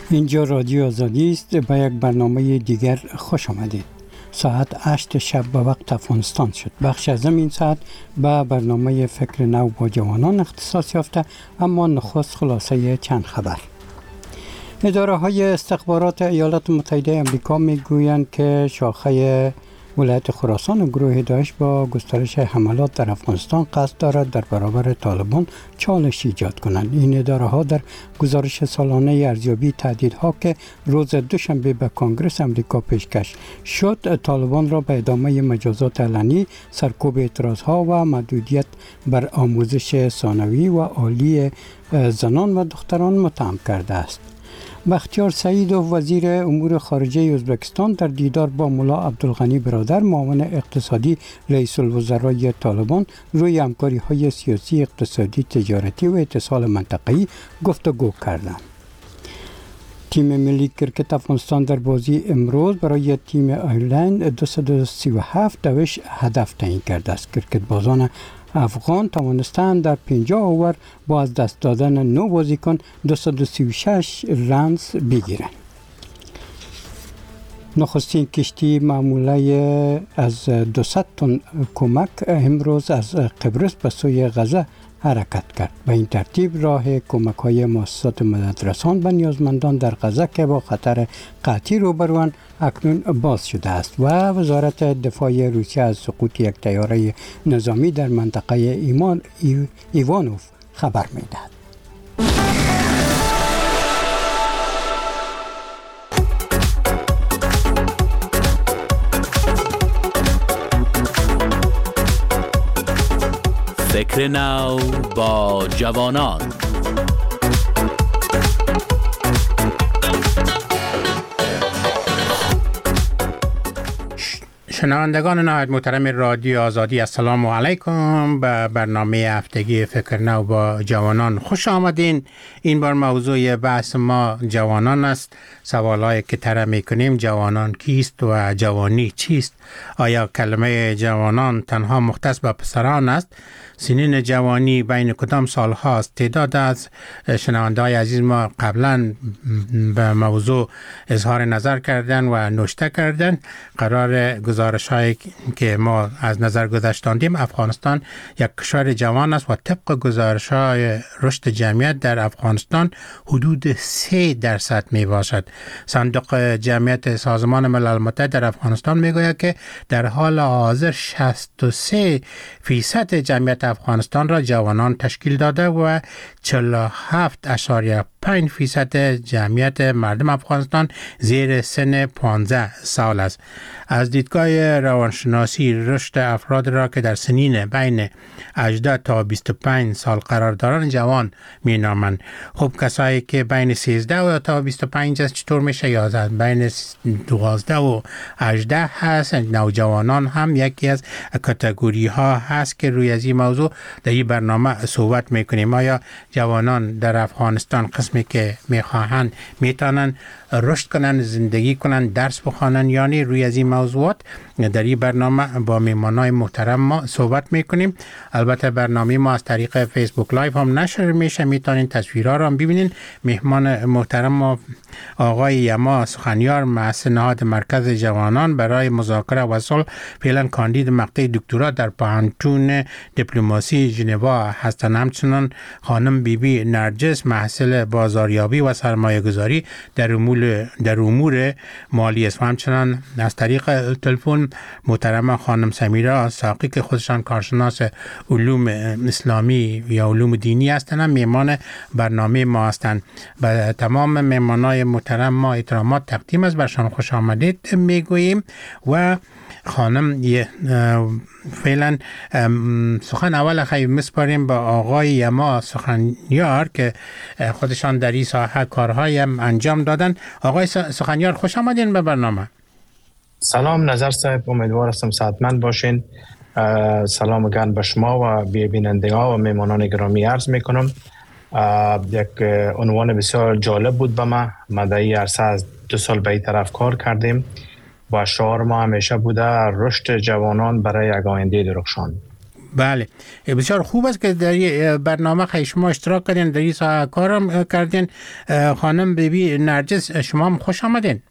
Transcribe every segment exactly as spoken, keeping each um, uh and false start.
اینجا رادیو آزادی است. به یک برنامه دیگر خوش آمدید. ساعت هشت شب به وقت افغانستان شد. بخش از این ساعت به برنامه فکر نو با جوانان اختصاص یافته، اما نخست خلاصه چند خبر. اداره های استخبارات ایالات متحده آمریکا می گویند که شاخه ولایت خراسان و گروه داعش با گسترش حملات در افغانستان قصد دارد در برابر طالبان چالش ایجاد کنند. این اداره ها در گزارش سالانه ارزیابی تهدیدها که روز دوشنبه به کنگره آمریکا پیشکش شد، طالبان را به ادامه مجازات علنی، سرکوب اعتراض ها و محدودیت بر آموزش ثانوی و عالی زنان و دختران متهم کرده است. بختیار سعیدوف وزیر امور خارجه ازبکستان در دیدار با ملا عبدالغنی برادر معاون اقتصادی رئیس الوزرای طالبان روی همکاری های سیاسی، اقتصادی، تجارتی و اتصال منطقه‌ای گفتگو کردند. تیم ملی کرکت افغانستان در بازی امروز برای تیم آیرلند دویست و سی و هفت دوش هدف تعیین کرده است. کرکت بازان افغان توانستند در پنجاه اوور با از دست دادن نو بازیکن دویست و سی و شش رنز بگیرند. نخستین کشتی معموله از دویست تن کمک امروز از قبرس به سوی غزه حرکت کرد. به این ترتیب راه کمک های مؤسسات مددرسان به نیازمندان در غزه که با خطر قحطی روبروند اکنون باز شده است و وزارت دفاع روسیه از سقوط یک طیاره نظامی در منطقه ایمان ایوانوف خبر می‌دهد. فکر نو با جوانان. شنوندگان نهایت محترم رادیو آزادی، السلام علیکم. به برنامه هفتگی فکر نو با جوانان خوش آمدین. این بار موضوع بحث ما جوانان است. سوالایی که طرح میکنیم: جوانان کیست و جوانی چیست؟ آیا کلمه جوانان تنها مختص به پسران است؟ سنین جوانی بین کدام سال هاست؟ تعداد از شنونده های عزیز ما قبلا به موضوع اظهار نظر کردن و نوشته کردن. قرار گزارش هایی که ما از نظر گذاشتیم، افغانستان یک کشور جوان است و طبق گزارش های رشد جمعیت در افغانستان حدود سه درصد می باشد. صندوق جمعیت سازمان ملل متحد در افغانستان می گوید که در حال حاضر شصت و سه فیصد جمعیت افغانستان را جوانان تشکیل داده و چهل و هفت اشاریه پنج فیصد جمعیت مردم افغانستان زیر سن پانزده سال است. از دیدگاه روانشناسی رشد افراد را که در سنین بین هجده تا بیست و پنج سال قرار دارند جوان می نامند. خب کسایی که بین سیزده تا بیست و پنج است چطور میشه یازد؟ بین دوازده و هجده هست. نوجوانان هم یکی از کاتگوری ها هست که روی از این موضوع در این برنامه صحبت میکنیم. آیا جوانان در افغانستان قسمی که میخواهند میتونن رشد کنن، زندگی کنن، درس بخوانن یا نه؟ روی از این موضوعات در این برنامه با میهمانای محترم ما صحبت میکنیم. البته برنامه ما از طریق فیسبوک لایو هم نشر میشه، میتونین تصویرها رو هم ببینین. میهمان محترم ما آقای یما سخنیار، مؤسس نهاد مرکز جوانان برای مذاکره و صلح، فعلا کاندید مقطع دکترا در پوهنتون دیپلماسی ژنوا هستند. همچنان خانم بیبی نرجس، محصل بازاریابی و سرمایه‌گذاری در امور در امور مالی است. همچنان از طریق تلفن محترم خانم سمیرا ساقی که خودشان کارشناس علوم اسلامی یا علوم دینی هستند، میهمان برنامه ما هستند. به تمام میهمانای محترم ما احترامات تقدیم است، برشان خوش آمدید میگوییم. و خانم فعلا سخن اول خیلی مسپاریم با آقای یما سخنیار که خودشان در این ساحه کارهای هم انجام دادن. آقای سخنیار خوش آمدین به برنامه. سلام نظر صاحب، امیدوار هستم صحتمند باشین. سلام گرم به شما و بیننده ها و میمانان گرامی عرض میکنم. یک عنوان بسیار جالب بود به ما. ما در این عرصه از دو سال به این طرف کار کردیم و شعار ما همیشه بوده رشد جوانان برای یک آینده درخشان. بله، بسیار خوب است که در این برنامه خیلی شما اشتراک کردین، در این ساحه کارم کردین. خانم بیبی نرجس، شما هم خوش آمدین.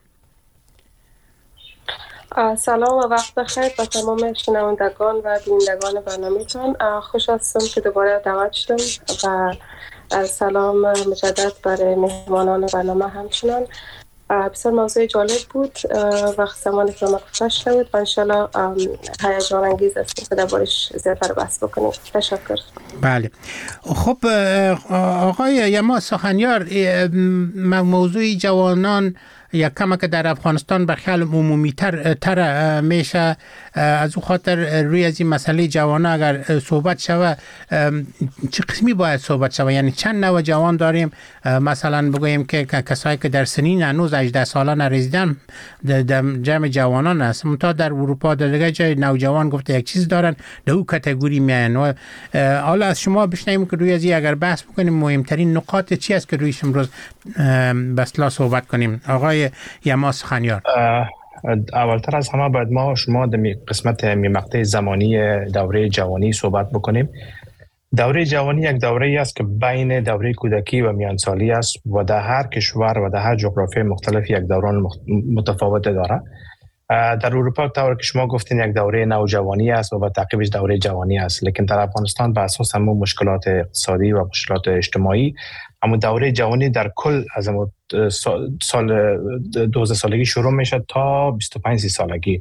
سلام و وقت بخیر به تمام شنوندگان و بینندگان برنامه‌تان. خوش هستم که دوباره دعوت شدم و سلام مجدد برای مهمانان برنامه همچنان. بسیار موضوع جالب بود وقت زمانی که ما گفتش شد و انشالله هیجان انگیز است که دربارش زیادتر بحث بکنیم. تشکر. بله، خب آقای یما سخنیار، موضوع جوانان یک کمک در افغانستان به خیال عمومی تر, تر میشه. از او خاطر روی از این مسئله جوانان اگر صحبت شوه، چه قسمی باید صحبت شوه؟ یعنی چند نوع جوان داریم؟ مثلا بگوییم که کسایی که در سنین هنوز هجده ساله نرسیدن در جمع جوانان است. منتها در اروپا در دیگه جای نوجوان گفته یک چیز دارن، در او کاتگوری میان. و حالا از شما بشنویم که روی از این اگر بحث بکنیم مهمترین نقاط چی است که رویش امروز به اصطلاح صحبت کنیم. آقای یما سخنیار، اولتر از همه باید ما شما در قسمت مقطع زمانی دوره جوانی صحبت بکنیم. دوره جوانی یک دوره است که بین دوره کودکی و میانسالی است و در هر کشور و در هر جغرافی مختلف یک دوران متفاوت داره. در اروپا طور که شما گفتین یک دوره نوجوانی است و با تعقیبش دوره جوانی است، لیکن در افغانستان به اساس همون مشکلات اقتصادی و مشکلات اجتماعی اما دوره جوانی در کل از سال دوازده سالگی شروع میشه تا بیست و پنج سالگی.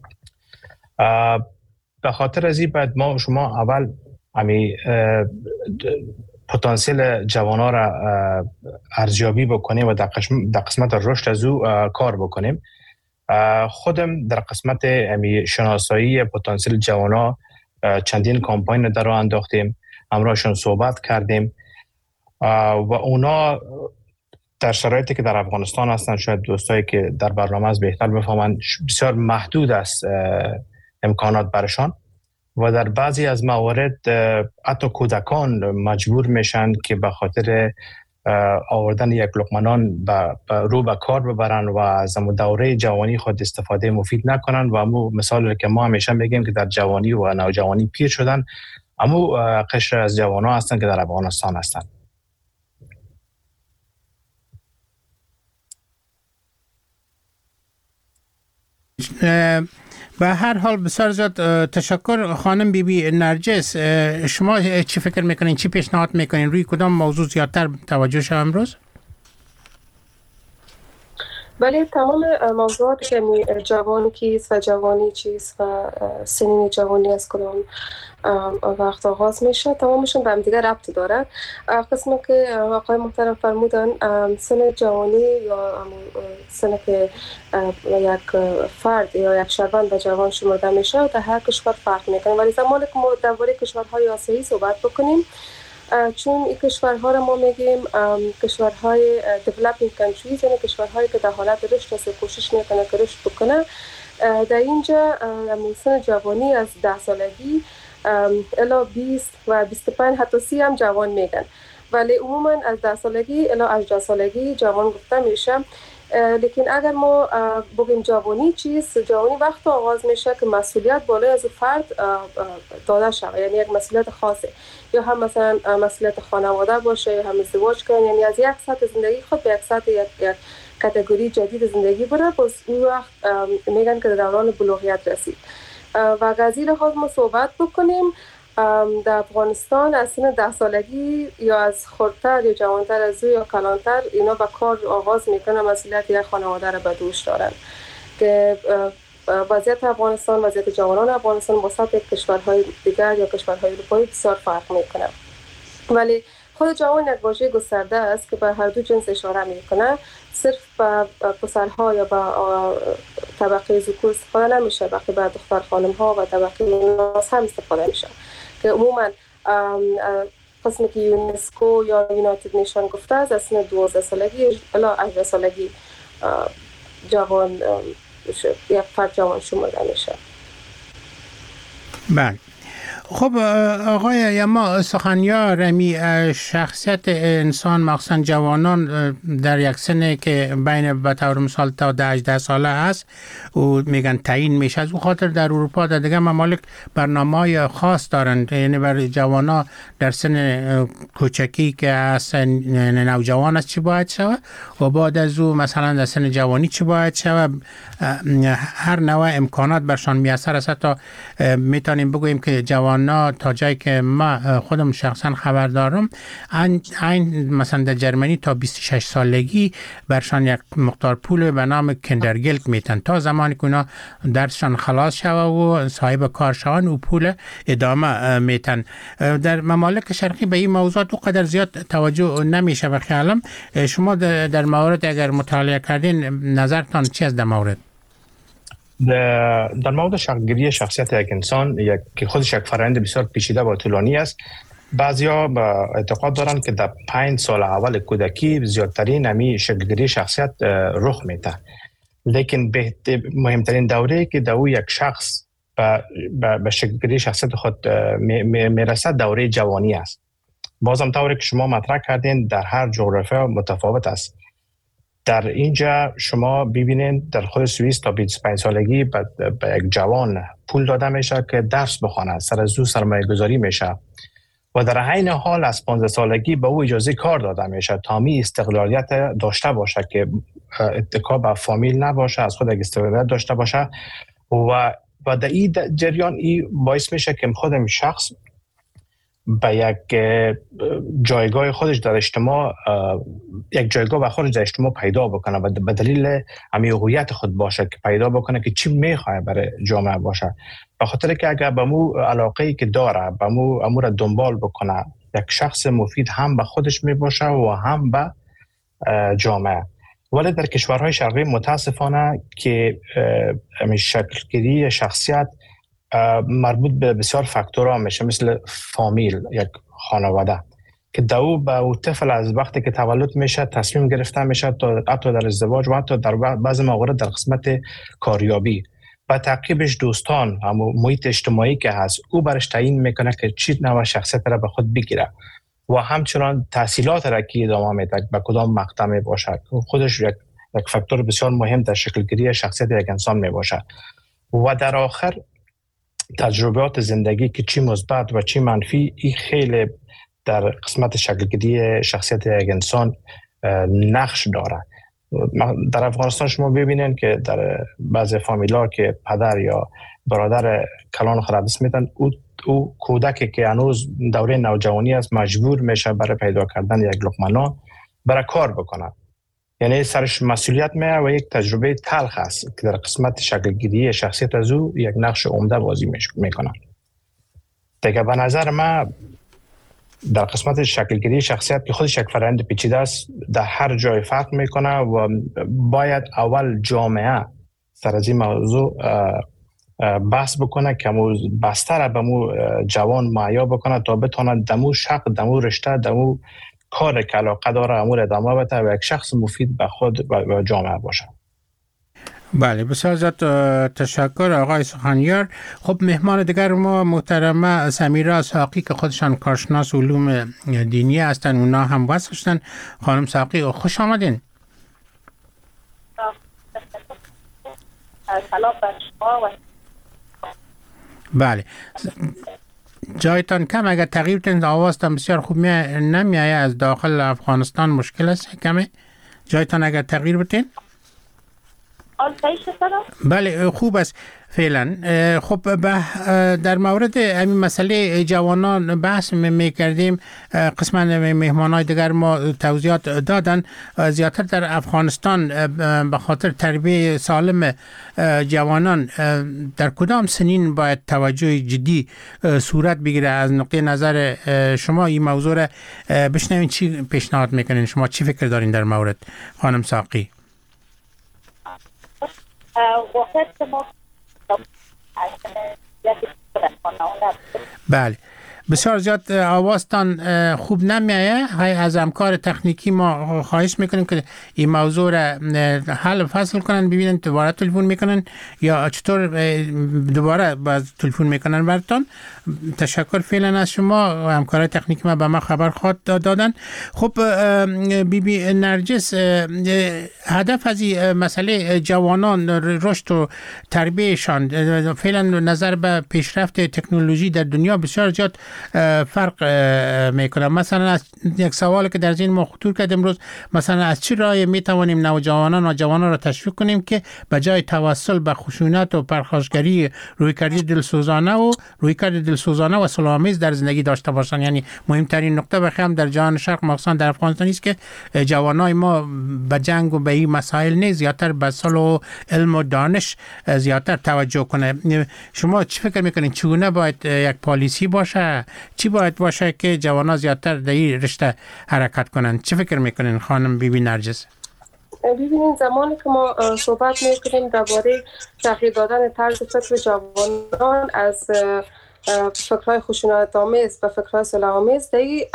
به خاطر از این باید ما شما اول امی پتانسیل جوانان را ارزیابی بکنیم و در قسمت رشد از او کار بکنیم. خودم در قسمت امی شناسایی پتانسیل جوانان چندین کامپاین در راه انداختیم، همراهشون صحبت کردیم و اونا در شرایطی که در افغانستان هستن، شاید دوستایی که در برنامه از بهتر بفهمن، بسیار محدود است امکانات برشان و در بعضی از موارد حتی کودکان مجبور میشن که به خاطر آوردن یک لقمه رو به کار ببرن و از دوره جوانی خود استفاده مفید نکنن و امو مثال که ما همیشه میگیم که در جوانی و نوجوانی پیر شدن، امو قشر از جوانان هستن که در افغانستان هستن. به هر حال بسیار زیاد تشکر. خانم بیبی نرجس، شما چی فکر میکنین، چی پیشنهاد میکنین، روی کدام موضوع زیادتر توجه شد امروز؟ بله، تمام موضوعاتی که جوانی کیست و جوانی چیست و سنین جوانی از کدام وقت آغاز میشه، تمامشون به هم دیگه ربط داره. قسمی که آقای محترم فرمودن سن جوانی یا سن که یک فرد یا یک شهروند به جوان شمرده میشه در هر کشور فرق میکنه، ولی زمانی که ما درباره کشورهای آسیایی صحبت بکنیم، چون این کشورها را ما میگیم کشورهای developing countries، یعنی کشورهایی که در حالت رشد است، کوشش میکنه که رشد بکنه، در اینجا سن جوانی از ده سالگی الی بیست و بیست و پنج حتی سی هم جوان میگن، ولی عموما از ده سالگی الی هجده سالگی جوان گفته میشه. لیکن اگر ما بگیم جوانی چیست، جوانی وقت آغاز میشه که مسئولیت بالای از فرد داده شده، یعنی یک مسئولیت خاصه، یا هم مثلا مسئولیت خانواده باشه یا هم ازدواج کنن، یعنی از یک سطح زندگی خود به یک سطح یک, یک کاتگوری جدید زندگی بره، باز اون وقت میگن که دوران بلوغیت رسید. و قضیه خود ما صحبت بکنیم در افغانستان از سن ده سالگی یا از خردتر یا جوانتر از او یا کلانتر اینا به کار آغاز میکنن، مسئولیت یک خانواده را به دوش دارن که وضعیت افغانستان، وضعیت جوانان افغانستان با سطح کشورهای دیگر یا کشورهای اروپایی بسیار فرق میکنه. ولی خود جوان یک واژه گسترده است که به هر دو جنس اشاره میکنه، صرف به پسرها یا به طبقه ذکور استفاده نمیشه، بلکه به دختر خانم ها و طبقه ناس هم استفاده میشه که عموما قسمی که یونسکو یا یونایتد نیشن گفته است از سن دوازده سالگی الی هجده سالگی جوان یک فرد جوان شمرده میشه. بله، خب آقای یما سخنیار، رمی شخصیت انسان مخصوصا جوانان در یک سنه که بین به طور مثال تا ده هجده ساله است و میگن تعیین میشه، از اون خاطر در اروپا در دیگه ممالک برنامه‌های خاص دارند، یعنی برای جوانان در سن کوچکی که از نوجوان است چی باید شود و بعد از او مثلا در سن جوانی چی باید شود. هر نوع امکانات برشان میسر است. تا میتونیم بگوییم که جوان تا جایی که ما خودم شخصا خبر دارم، این مثلا در جرمنی تا بیست و شش سالگی برشان یک مقدار پول به نام کندرگلت میتن تا زمانی که اونا درسشان خلاص شوه و صاحب کار شون و پول ادامه میتن. در ممالک شرقی به این موضوع دو قدر زیاد توجه نمیشه و خیالم شما در مورد اگر مطالعه کردین نظرتان چی است در مورد؟ در مورد شکل‌گیری شخصیت یک انسان یک که خودش یک فرآیند بسیار پیچیده و طولانی است. بعضیا اعتقاد دارند که در پنج سال اول کودکی زیادترین همی شکل‌گیری شخصیت رخ میده، لیکن مهمترین دوره که در یک شخص به شکل‌گیری شخصیت خود میرسد دوره جوانی است. بازم طوری که شما مطرح کردین در هر جغرافیا متفاوت است. در اینجا شما ببینید در خود سوئیس تا بیست و پنج سالگی به یک جوان پول داده میشه که درس بخونه، سر از او سرمایه گذاری میشه و در عین حال از پانزده سالگی به او اجازه کار داده میشه تا می استقلالیت داشته باشه که اتکا به فامیل نباشه، از خود یک استقلالیت داشته باشه و و در این جریان ای باعث میشه که خودم شخص به یک جایگاه خودش در اجتماع یک جایگاه و خودش در اجتماع پیدا بکنه و به دلیل همین هویت خود باشه که پیدا بکنه که چی میخواه برای جامعه باشه. به خاطر که اگر به مو علاقه‌ای که داره به مو امور دنبال بکنه، یک شخص مفید هم به خودش میباشه و هم به جامعه. ولی در کشورهای شرقی متاسفانه که همین شکل‌گیری شخصیت مربوط به بسیار فاکتورها میشه، مثل فامیل، یک خانواده که دو به او طفل از وقتی که تولد میشه تصمیم گرفته میشه تا حتی در ازدواج و حتی در بعضی موارد در قسمت کاریابی و تعقیبش دوستان هم محیط اجتماعی که هست او برش تعیین میکنه که چی نوع شخصیت را به خود بگیره و همچنان تحصیلات را که ادامه میده به کدام مقطع می باشد. خودش یک یک فاکتور بسیار مهم در شکلگیری شخصیت یک انسان می باشه. و در آخر تجربیات زندگی که چی مثبت و چی منفی این خیلی در قسمت شکلگیری شخصیت یک انسان نقش داره. در افغانستان شما ببینید که در بعضی فامیل‌ها که پدر یا برادر کلان خود دست میدن، او او کودکی که هنوز دوره نوجوانی است مجبور میشه برای پیدا کردن یک لقمه نان برای کار بکنه، یعنی سرش مسئولیت میه و یک تجربه تلخ است که در قسمت شکلگیری شخصیت از او یک نقش عمده بازی میکنه. دیگه به نظر من در قسمت شکلگیری شخصیت که خودش یک فرآیند پیچیده است، در هر جای فرق میکنه و باید اول جامعه سر از این موضوع بحث بکنه که بستر به مو جوان معیا بکنه تا بتونه دمو شق دمو رشته دمو کار که علاقه داره امور ادامه بده و یک شخص مفید به خود و جامعه باشه. بله، بسیار زیاد تشکر آقای سخنیار. خب مهمان دیگر ما محترمه سمیرا ساقی که خودشان کارشناس علوم دینی هستن، اونا هم وصل شدن. خانم ساقی خوش آمدین. سلام بر شما. و بله، جایتان کم، اگر تغییر کنید آوازتان بسیار خوب می نمیایه، از داخل افغانستان مشکل است کمه. جایتان اگر تغییر بتین. بله خوب است فعلا. خب در مورد همین مسئله جوانان بحث میکردیم، قسمت مهمانای دیگر ما توضیحات دادن. زیادتر در افغانستان به خاطر تربیت سالم جوانان در کدام سنین باید توجه جدی صورت بگیره؟ از نقطه نظر شما این موضوع را بشنوین، چی پیشنهاد میکنین؟ شما چی فکر دارین در مورد خانم ساقی؟ وقت ما بله بسیار زیاد آوازتان خوب نمیایه. های از همکار تکنیکی ما خواهش میکنیم که این موضوع را حل فصل کنن، ببینن دوباره تلفن میکنن یا چطور دوباره باز تلفن میکنن براتون. تشکر فعلا از شما. همکار تکنیکی ما به ما خبر خواهد دادن. خب بی بی نرجس، هدف از این مسئله جوانان رشد و تربیتشان فعلا نظر به پیشرفت تکنولوژی در دنیا بسیار زیاد فرق میکنه. مثلا از یک سوالی که در ذهن ما خطور کرد امروز، مثلا از چه راهی میتوانیم نوجوانان و جوانان را تشویق کنیم که به جای توسل به خشونت و پرخاشگری رویکردی دلسوزانه و رویکرد دلسوزانه و صلح‌آمیز در زندگی داشته باشند. یعنی مهمترین نقطه بخیم در جهان شرق مخصوصا در افغانستان است که جوانای ما به جنگ و به این مسائل نیست، زیادتر به صلح و علم و دانش زیادتر توجه کنه. شما چی فکر میکنین چگونه باید یک پالیسی باشه؟ چی باید باشه که جوانان زیادتر در این رشته حرکت کنن؟ چی فکر میکنین خانم بی بی نرجس؟ ببینید زمانی که ما صحبت میکنیم درباره تغییر دادن طرز فکر جوانان از فکرهای خشونت آمیز و فکرهای صلح آمیز،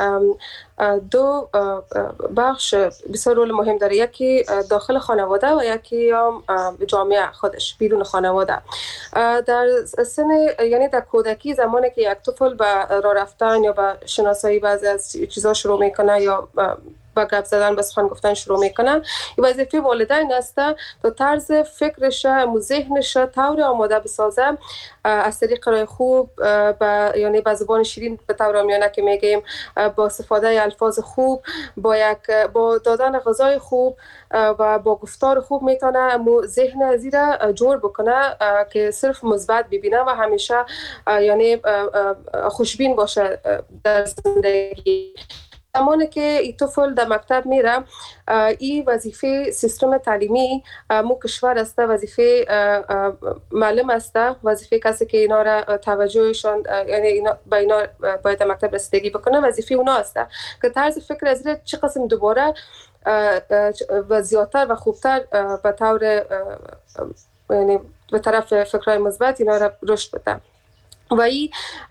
دو بخش بسیار رول مهم داره. یکی داخل خانواده و یکی هم جامعه خودش بیرون خانواده. در سن یعنی در کودکی زمانی که یک طفل به راه رفتن یا به شناسایی بعضی از چیزا شروع میکنه یا با گپ زدن، با سخن گفتن شروع میکنن، این وظیفه والدین است تا طرز فکرش و ذهنش طور آماده بسازه از طریق راه خوب، با یعنی با زبان شیرین به طور عامیانه که میگیم، با استفاده الفاظ خوب، با یک با دادن غذای خوب و با گفتار خوب میتونه مو ذهن ازی را جور بکنه که صرف مثبت ببینه و همیشه یعنی خوشبین باشه در زندگی. زمانی که این طفل در مکتب میره، این وظیفه سیستم تعلیمی مو کشور است، وظیفه معلم است، وظیفه کسی که اینا را توجهشان یعنی اینا با اینا باید در مکتب رسیدگی بکنه، وظیفه اونا است که طرز فکر از چه قسم دوباره و زیادتر و خوبتر به طور یعنی به طرف فکرهای مثبت اینا را رشد بده. و ای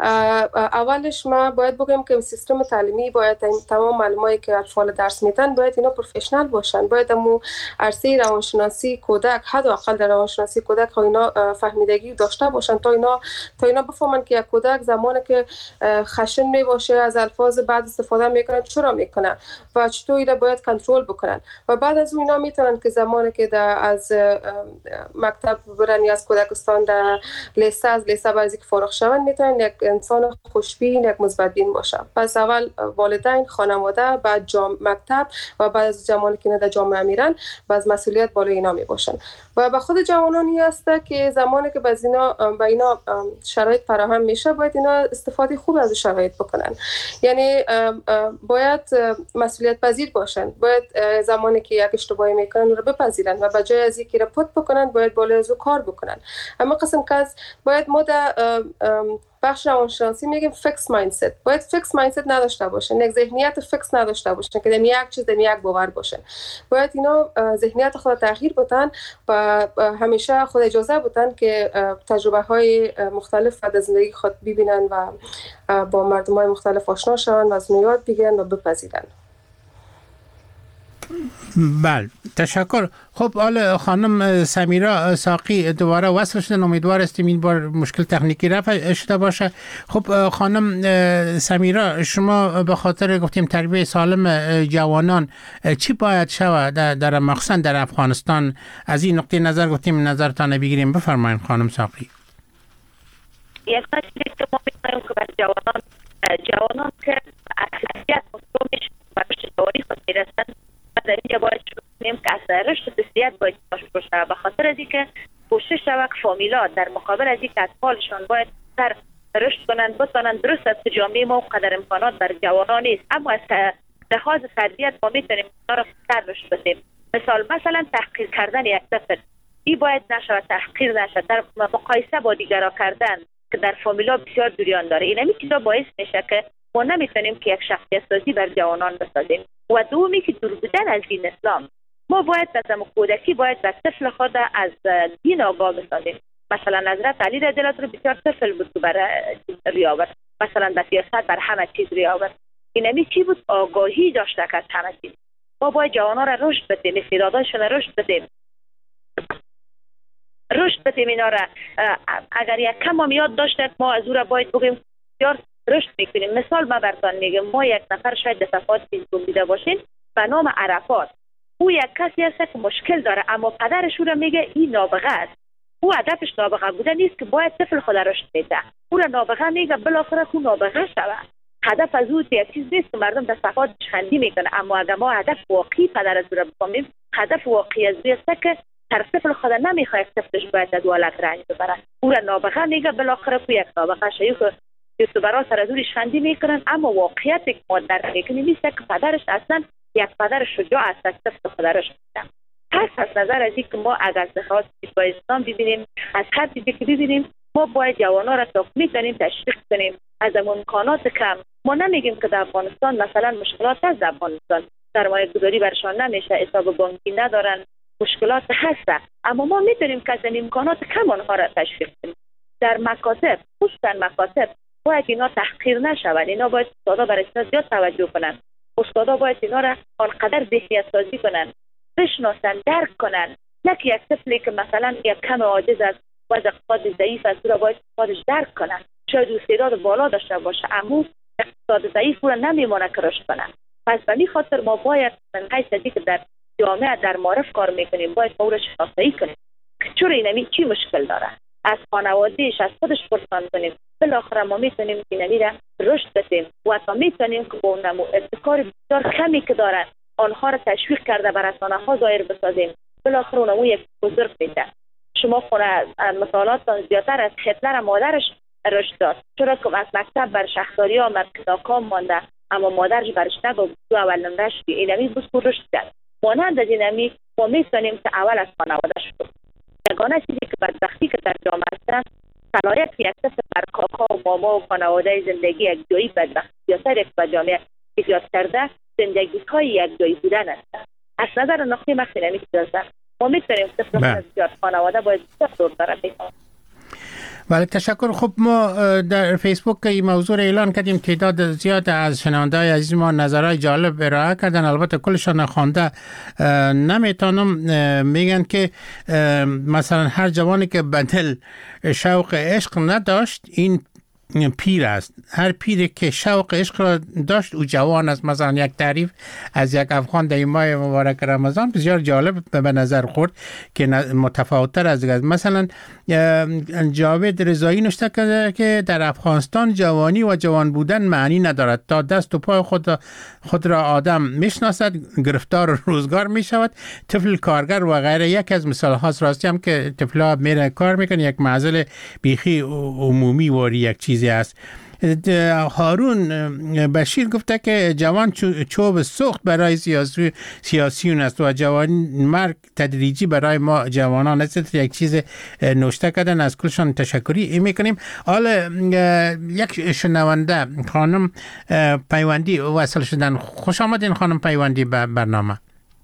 اولش ما باید بگم که سیستم تعلیمی باید تمام معلمایی که اطفال درس میدن باید اینا پروفشنال باشن، باید امو عرصه روانشناسی کودک حداقل در روانشناسی کودک اینا فهمیدگی داشته باشن تا اینا تا اینا بفهمن که یک کودک زمانی که خشن می باشه از الفاظ بعد استفاده میکنه چرا میکنه و چطور اینا باید کنترل بکنن. و بعد از اون اینا میتونن که زمانی که در از مکتب برن یا از کودکستان در لیسه از لیسه بعضی که فارغ شون میتونن یک انسان خوشبین، یک مثبت بین باشه. پس اول والدین، خانواده، بعد جام مکتب و بعد از زمانی که در جامعه میرن باز مسئولیت بالای اینا می باشن. و به خود جوانانی است که زمانی که باز اینا با اینا شرایط فراهم میشه باید اینا استفاده خوب از شرایط بکنن. یعنی باید مسئولیت پذیر باشن، باید زمانی که یک اشتباهی میکنن رو بپذیرن و به جای از اینکه رپورت بکنن باید بالای از کار بکنن. اما قسم کس باید ما بخش روانشناسی میگیم فیکس مایندست، باید فیکس مایندست نداشته باشن، یک ذهنیت فیکس نداشته باشن که دم یک چیز دم یک باور باشه. باید اینا ذهنیت خود تغییر بدن و همیشه خود اجازه بدن که تجربه های مختلف در زندگی خود ببینن و با مردم های مختلف آشنا شون و از اون یاد بگیرن و بپذیرن. بله، تشکر. خب حالا خانم سمیرا ساقی دوباره وصل شدن، امیدوار هستیم این بار مشکل تکنیکی رفع شده باشه. خب خانم سمیرا، شما به خاطر گفتیم تربیت سالم جوانان چی باید شود در, در مخصوصا در افغانستان؟ از این نقطه نظر گفتیم نظرتان بگیریم، بفرمایید خانم ساقی. یک مسئله که ما می‌خوایم که بر جوانان جوانان که اکثریت مصومش و رشدواری خود میرسن در اینجا باید شروع کنیم که از رشد تسلیت باید باشه، به خاطر از اینکه کوشش شود که فامیلا در مقابل از اینکه اطفالشان باید تر رشد کنند بتوانند درست از جامعه ما قدر امکانات بر جوانان نیست، اما از لحاظ تربیت ما میتونیم اونا را تر رشد بدیم. مثال مثلا تحقیر کردن یک طفل، این باید نشود تحقیر نشود، در مقایسه با دیگران کردن که در فامیلا بسیار جریان داره. این همین چیزا باعث میشه که ما نمیتونیم که یک شخصیت سازی بر جوانان بسازیم. و دومی که دور بودن از دین اسلام، ما باید از کودکی باید بر طفل خود از دین آگاه بسازیم. مثلا حضرت علی رضی الله عنه بسیار طفل بود که بر ریا آورد. مثلا در سیاست بر همه چیز ریاضت. اینمی چی بود؟ آگاهی داشته که از همه چیز. ما باید جوانان را رشد بدیم، استعدادشون را رشد بدیم. رشد بدیم اینا را. اگر یک کم هم یاد داشته ما از او را باید بگیم بسیار رشد میکنیم. مثال ما براتون میگم، ما یک نفر شاید در صفحات فیسبوک دیده باشین به نام عرفات. او یک کسی است که مشکل داره اما پدرش او را میگه این نابغه است. او هدفش نابغه بوده نیست که باید طفل خود رشد بده. او را نابغه میگه بالاخره او نابغه شود. هدف از او یک چیز نیست که مردم در صفحات خندی میکنه، اما اگر ما هدف واقعی پدر از او را بفهمیم، هدف واقعی از او است که هر طفل خود نمیخواد طفلش باید از ولد رنج ببره. او را نابغه میگه بالاخره او یک نابغه شد. که یوتیوبرها سر از او خندی میکنن اما واقعیت که ما درک میکنیم نیست که پدرش اصلا یک پدر شجاع است که طفل خود رشد بده. پس از نظر از اینکه ما اگر صفحات اسلام ببینیم، از هر چیزی که ببینیم، ما باید جوانان را تقویت کنیم، تشویق کنیم از امکانات کم. ما نمیگیم که در افغانستان مثلا مشکلات هست، در افغانستان سرمایه گذاری برشان نمیشه، حساب بانکی ندارن، مشکلات هست، اما ما میتونیم که از امکانات کم آنها را تشویق کنیم. در مکاتب، خصوصا مکاتب، باید اینا تحقیر نشود. اینا باید استادا برای زیاد توجه کنن. استادا باید اینا را آنقدر ذهنیت سازی کنن، بشناسن، درک کنن. نه که یک طفلی که مثلا یک کم عاجز است و از اقتصاد ضعیف است را باید اقتصادش درک کنن. شاید استعداد بالا داشته باشه اما اقتصاد ضعیف رو نمیمونه که رشد کنن. پس به این خاطر ما باید من حیث از که در جامعه در معرف کار میکنیم باید با او را شناسایی کنیم چرا اینمی چی مشکل داره، از خانوادهش از خودش پرسان کنیم. بالاخره ما میتونیم اینمی را رشد بدیم و تا میتونیم که با اون ابتکار بسیار کمی که دارن آنها را تشویق کرده بر رسانه ها ظاهر بسازیم. بالاخره اونمو یک بزرگ میده. شما خونه مثالات زیادتر از هتلر مادرش رشد داد، چرا که از مکتب بر شخصداری آمد که ناکام مانده اما مادرش برش نگفت تو اول نمرش که اینمی بود رشد کرد. مانند از اینمی ما میتونیم که اول از خانواده شد. یگانه چیزی که بدبختی که در جامعه هستن صلاحیت یک طفل بر کاکا و ماما و خانواده زندگی یک جایی بدبختی زیادتر یک به جامعه ایجاد کرده زندگی های یک جایی بودن هستن. از نظر نقطه مخینمی که داشتن ما میتونیم طفل از زیاد خانواده باید دور دارن بیتون. بله تشکر. خب ما در فیسبوک این موضوع را اعلان کردیم، تعداد زیاد از شنونده‌های عزیز ما نظرهای جالب ارائه کردن، البته کلشان خوانده نمیتونم. میگن که مثلا هر جوانی که بدل شوق عشق نداشت این پیر است، هر پیری که شوق عشق را داشت او جوان است. مثلا یک تعریف از یک افغان در ماه مبارک رمضان بسیار جالب به نظر خورد که متفاوت‌تر از دیگر. مثلا جاوید رضایی نوشته که در افغانستان جوانی و جوان بودن معنی ندارد، تا دست و پای خود خود را آدم میشناسد گرفتار روزگار میشود. طفل کارگر و غیره یک از مثال هاست. راستی هم که طفلا میره کار میکنه یک معضل بیخی عمومی و یک چیزی است. هارون بشیر گفته که جوان چوب سوخت برای سیاسی سیاسیون است و جوان مرگ تدریجی برای ما جوانان است. یک چیز نوشته کردن، از کلشان تشکری میکنیم. حالا یک شنونده خانم پیوندی وصل شدن. خوش آمدین خانم پیوندی به برنامه.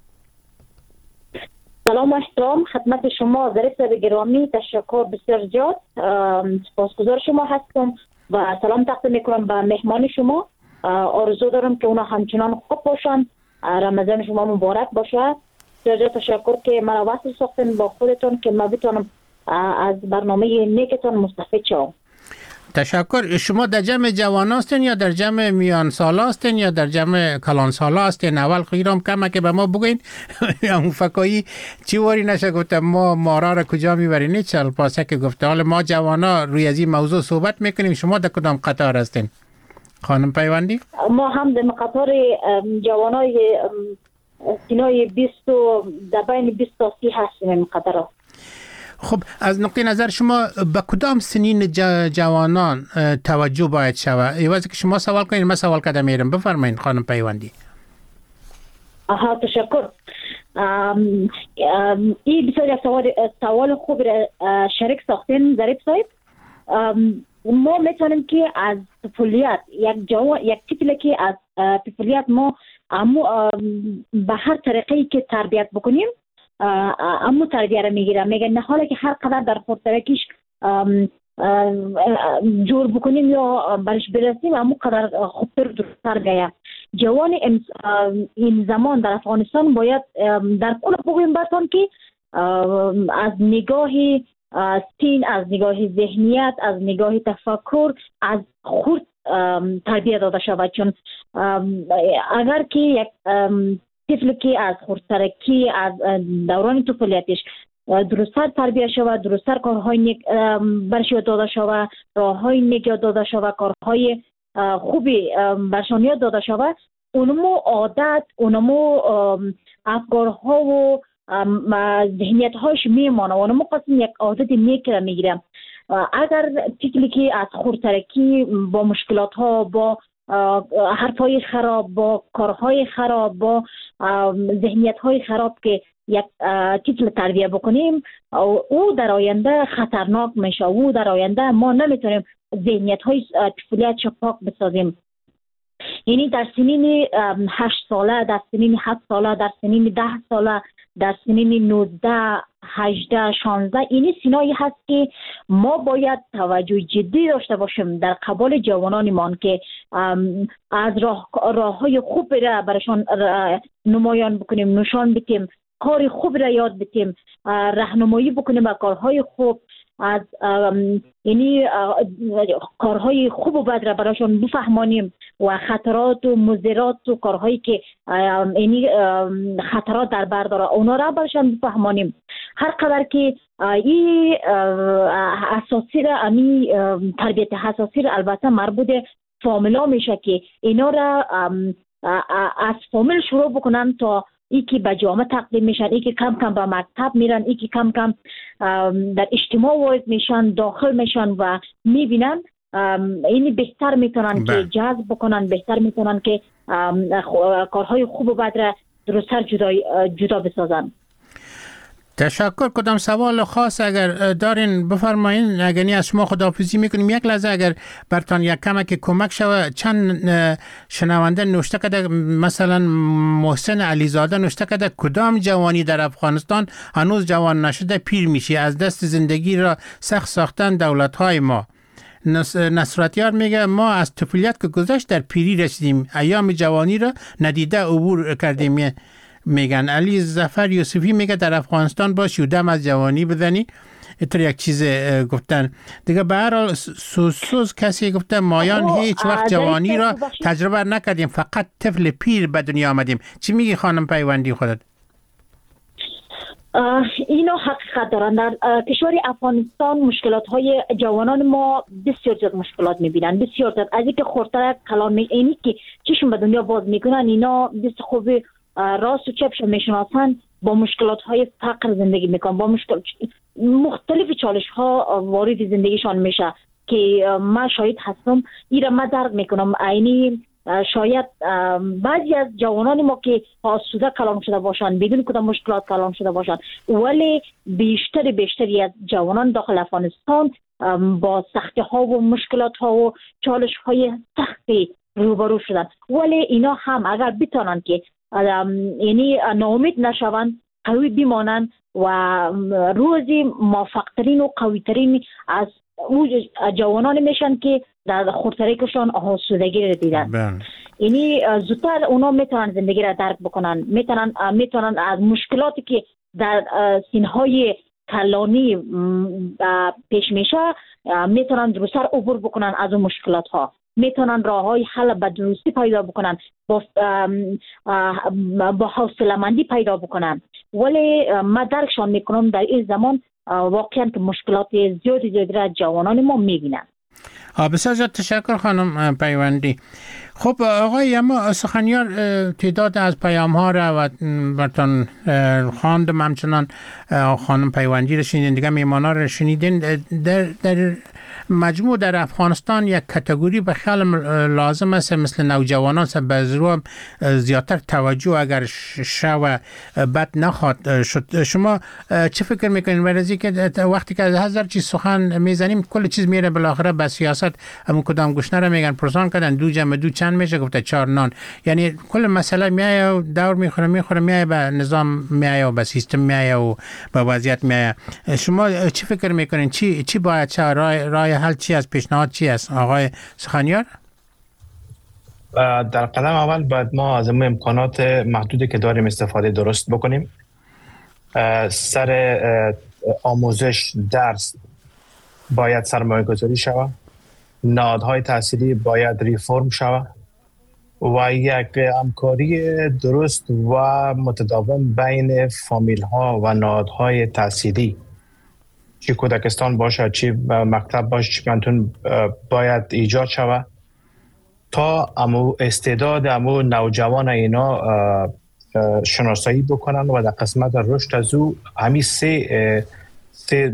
سلام و احترام خدمت شما ظریف صاحب گرامی، تشکر بسیار زیاد، سپاسگزار شما هستم و سلام تقدیم میکنم به مهمان شما. آرزو دارم که اونا همچنان خوب باشن، رمضان شما مبارک باشه. بسیار تشکر که مرا وصل ساختین با خودتون که ما بتونم از برنامه نیکتون مستفید شوم. تشکر. شما در جمع جوان هستین یا در جمع میان سال هستین یا در جمع کلان سال هستین؟ اول خیرام کمه که به ما بگوین اون فکایی چی واری نشه گفتم ما مارا را کجا میبرین چل پاسه که گفته. حالا ما جوانا روی از این موضوع صحبت میکنیم. شما در کدام قطار هستین خانم پیوندی؟ ما هم در قطار جوانای سینای بیست و در بین بیست تا سی هستیم این قطار. خب از نقطه نظر شما به کدام سنین جوانان توجه باید شود؟ ایوازی که شما سوال کنید من سوال کردم میرم. بفرمایید خانم پیوندی. آها تشکر. این بسیار سوال سوال خوب شریک ساختین ظریف صاحب. ما میتونیم که از طفولیت یک جوان یک طفلی که از طفولیت ما اما به هر طریقی که تربیت بکنیم اما تربیه را میگیره. میگه نه حالا که هر قدر در خودترکیش جور بکنیم یا برش برسیم اما قدر خوبتر درستر گیه. جوان این زمان در افغانستان باید در کل بگویم برتان که از نگاه سین، از نگاه ذهنیت، از نگاه تفکر از خود تربیت داده شود. چون اگر که یک طفل که از خردسرکی از دوران طفولیتش درستر تربیت شود، درستر کارهای نیک برش یاد داده شود، راههای نیک یاد داده شود، کارهای خوبی برشان یاد داده شود، اونمو عادت، اونمو افکارها و ذهنیت هاش میمانه و اونمو قسم یک عادت نیک را میگیرم. اگر طفلی که از خردسرکی با مشکلات ها، با حرفای خراب، با کارهای خراب، با ذهنیت های خراب که یک طفل تربیت بکنیم، او در آینده خطرناک میشه. او در آینده ما نمیتونیم ذهنیت های طفولیت پاک بسازیم. یعنی در سنین هشت ساله، در سنین هفت ساله، در سنین ده ساله، در سنین نوزده، هجده، شانزده، این سنایی هست که ما باید توجه جدی داشته باشیم در قبال جوانانمان که از راه راههای خوب را برشان نمایان بکنیم، نشان بدیم، کار خوب را یاد بدیم، راهنمایی بکنیم به کارهای خوب، از یعنی کارهای خوب و بد را براشون بفهمانیم و خطرات و مضرات و کارهایی که یعنی خطرات در بر داره اونا را براشون بفهمانیم. هر قدر که این اساسی را، امی تربیت اساسی را البته مربوط فامیلا میشه که اینا را از فامیل شروع بکنن تا ای که به جامعه تقدیم میشن، ای که کم کم به مکتب میرن، ای که کم کم در اجتماع وارد میشن، داخل میشن و میبینن، اینی بهتر میتونن که جذب بکنن، بهتر میتونن که کارهای خوب و بد را درستر جدا جدا بسازن. تشکر. کدام سوال خاص اگر دارین بفرمایین. اگر از شما خداحافظی میکنیم. یک لحظه اگر برتان یک کمک کمک شود، چند شنونده نوشته کده، مثلا محسن علیزاده نوشته کده کدام جوانی در افغانستان هنوز جوان نشده پیر میشه، از دست زندگی را سخت ساختن دولت های ما. نصرتیار میگه ما از طفولیت که گذشت در پیری رسیدیم، ایام جوانی را ندیده عبور کردیم. میگن علی ظفر یوسفی میگه در افغانستان باشی و دم از جوانی بزنی. اینطور یک چیز گفتن دیگه. به هر حال سوسوز کسی گفته مایان هیچ وقت جوانی را تجربه نکردیم، فقط طفل پیر به دنیا آمدیم. چی میگی خانم پیوندی خودت؟ اینو حقیقت دارن. در کشور افغانستان مشکلات های جوانان ما بسیار زیاد مشکلات میبینن، بسیار زیاد. از اینکه خورتر کلام اینی که چشم به دنیا باز میکنن، اینا بس خوبی راست و چپش میشناسن، با مشکلات های فقر زندگی میکنن، با مشکل مختلف چالش ها وارد زندگیشان میشه که ما شاید هستم. ایرا ما درک میکنم. اینی شاید بعضی از جوانان ما که آسوده کلام شده باشند، بدون کدام مشکلات کلام شده باشند، ولی بیشتر بیشتری از جوانان داخل افغانستان با سختی ها و مشکلات ها و چالش های سختی روبرو شدن. ولی اینا هم اگر بتانند که یعنی ناامید نشوند، قوی بمانند و روزی موفقترین و قویترین از جوانان میشن که در خردسریشان آسودگی را دیدن. یعنی زودتر اونا میتونن زندگی را درک بکنن، میتونن میتونن از مشکلاتی که در سنهای کلانی پیش میشه میتونن درستر عبور بکنن از اون مشکلات ها، میتونن راههای حل به درستی پیدا بکنن، با با حوصله‌مندی پیدا بکنن. ولی ما درکشان میکنم در این زمان واقعا که مشکلات زیادی زیادی را جوانان ما میبینن. بسیار زیاد تشکر خانم پیوندی. خب آقای اما سخنیار تعداد از پیام ها را و برتان خواندم، همچنان خانم پیوندی را شنیدین، دیگه میمان ها را شنیدین. در, در مجموع در افغانستان یک کاتگوری به خیال لازم است مثل نوجوانان به ضرور زیادتر توجه اگر شو بد نخواد شد. شما چه فکر میکنین برای که وقتی که از هزار چیز سخن میزنیم کل چیز میره بالاخره به سیاست، همون کدام گوشنه را میگن پرسان کردن دو جمع دو چند میشه، گفته چهار نان. یعنی کل مسئله میایه و دور میخوره میخوره میایه به نظام میایه و به سیستم میایه و به وضعیت میایه. شما چی فکر میکنین چی چی باید چه راه راه حل چی است؟ پیشنهاد چی است آقای سخنیار؟ در قدم اول باید ما از اون امکانات محدودی که داریم استفاده درست بکنیم. سر آموزش درس باید سرمایه گذاری شود، نهادهای تحصیلی باید ریفرم شود و یک همکاری درست و متداوم بین فامیل ها و نهادهای تحصیلی، چی کودکستان باشه چی مکتب باشه چی پانتون، باید ایجاد شود تا امو استعداد امو نوجوان اینا شناسایی بکنن و در قسمت رشد از او همین سه سه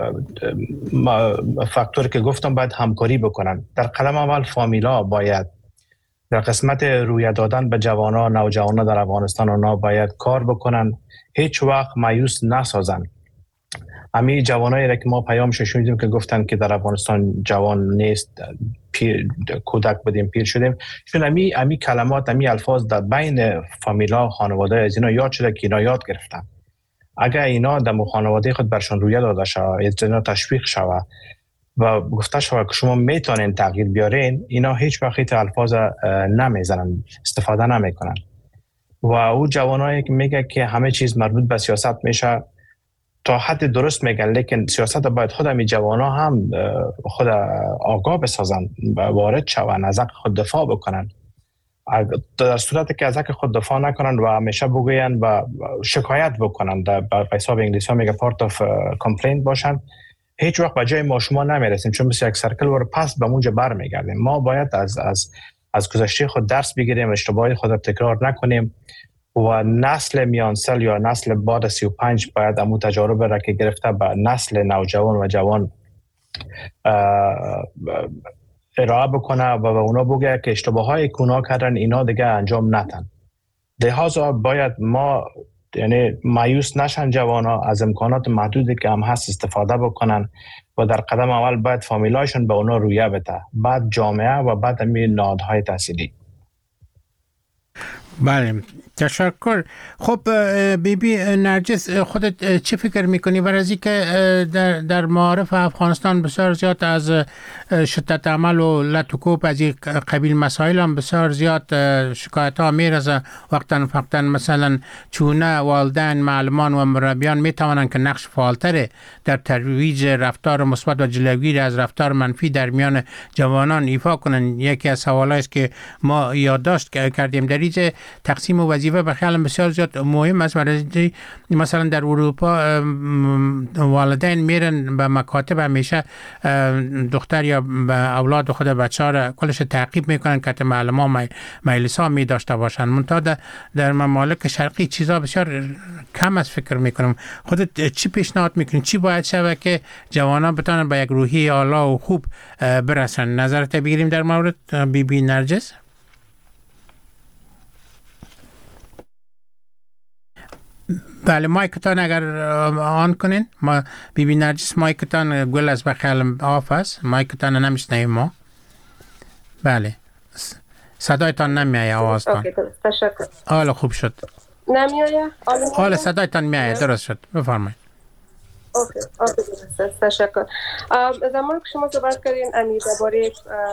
فاکتور که گفتم باید همکاری بکنن. در قدم اول فامیلا باید در قسمت روی دادن به جوانان نوجوانان در افغانستان اونا باید کار بکنن، هیچ وقت مایوس نسازن. همین جوانایی را که ما پیامش شنیدیم که گفتن که در افغانستان جوان نیست، پیر کودک بدیم پیر شدیم، چون همین همین کلمات همین الفاظ در بین فامیلا خانواده از اینا یاد شده که اینا یاد گرفتن. اگر اینا در خانواده خود برشان رویه داده شود، اینا تشویق شود و گفته شود که شما میتونین تغییر بیارین، اینا هیچ وقت الفاظ نمیزنن، استفاده نمیکنن. و او جوانایی که میگه که همه چیز مربوط به سیاست میشه تا حد درست میگن، لیکن سیاست باید خود همی جوانا هم خود آگاه بسازن، وارد شون، از حق خود دفاع بکنن. در صورتی که از حق خود دفاع نکنن و همیشه بگوین و شکایت بکنن، در حساب انگلیسی ها میگه پارت آف کامپلینت باشن، هیچ وقت به جای ما شما نمیرسیم، چون مثل یک سرکل و پس به اونجا برمیگردیم. ما باید از از از گذشته خود درس بگیریم، اشتباهات خود تکرار نکنیم و نسل میانسال یا نسل بعد سی و پنج باید امو تجارب را که گرفته به نسل نوجوان و جوان ارائه بکنه و به اونا بگه که اشتباهایی که اونا کردن اینا دیگه انجام نتن. لحاظا باید ما یعنی مایوس نشن جوانا، از امکانات محدودی که هم هست استفاده بکنن و در قدم اول باید فامیلایشون به اونا رویه بده، بعد جامعه و بعد همین نهادهای تحصیلی. بله تشکر. خب بی بی نرجس، خودت چه فکر میکنی برای از اینکه در در معارف افغانستان بسیار زیاد از شدت عمل و لطوکوب از این قبیل مسائل هم بسیار زیاد شکایت ها میرسه، وقتا فقطا مثلا چونه والدین معلمان و مربیان میتوانند که نقش فعالتر در ترویج رفتار مثبت و جلوگیری از رفتار منفی در میان جوانان ایفا کنند. یکی از سوالایی است که ما یادداشت کردیم در اینجا تقسیم وظیفه به خیال بسیار زیاد مهم است. برای مثلا در اروپا والدین میرن به مکاتب، همیشه دختر یا اولاد خود بچه ها را کلش تعقیب میکنن که معلم مجلس ها می داشته باشن. منتها در ممالک شرقی چیزا بسیار کم است. فکر میکنم خودت چی پیشنهاد میکنی؟ چی باید شود که جوانان بتونن به یک روحی اعلی و خوب برسن؟ نظرت بگیریم در مورد بی بی نرجس. بله مایکتان اگر آن کنین. ما بی بی نرجس مایکتان گل از بخیال آف است، مایکتان نمیشنویم ما. بله صدایتان نمیایه، آوازتان. اوکی تشکر. حالا خوب شد. نمیایه؟ حالا صدایتان میایه، درست شد، بفرمایید. اوکی اوکی تشکر. زمانی که شما صحبت کردین امی درباره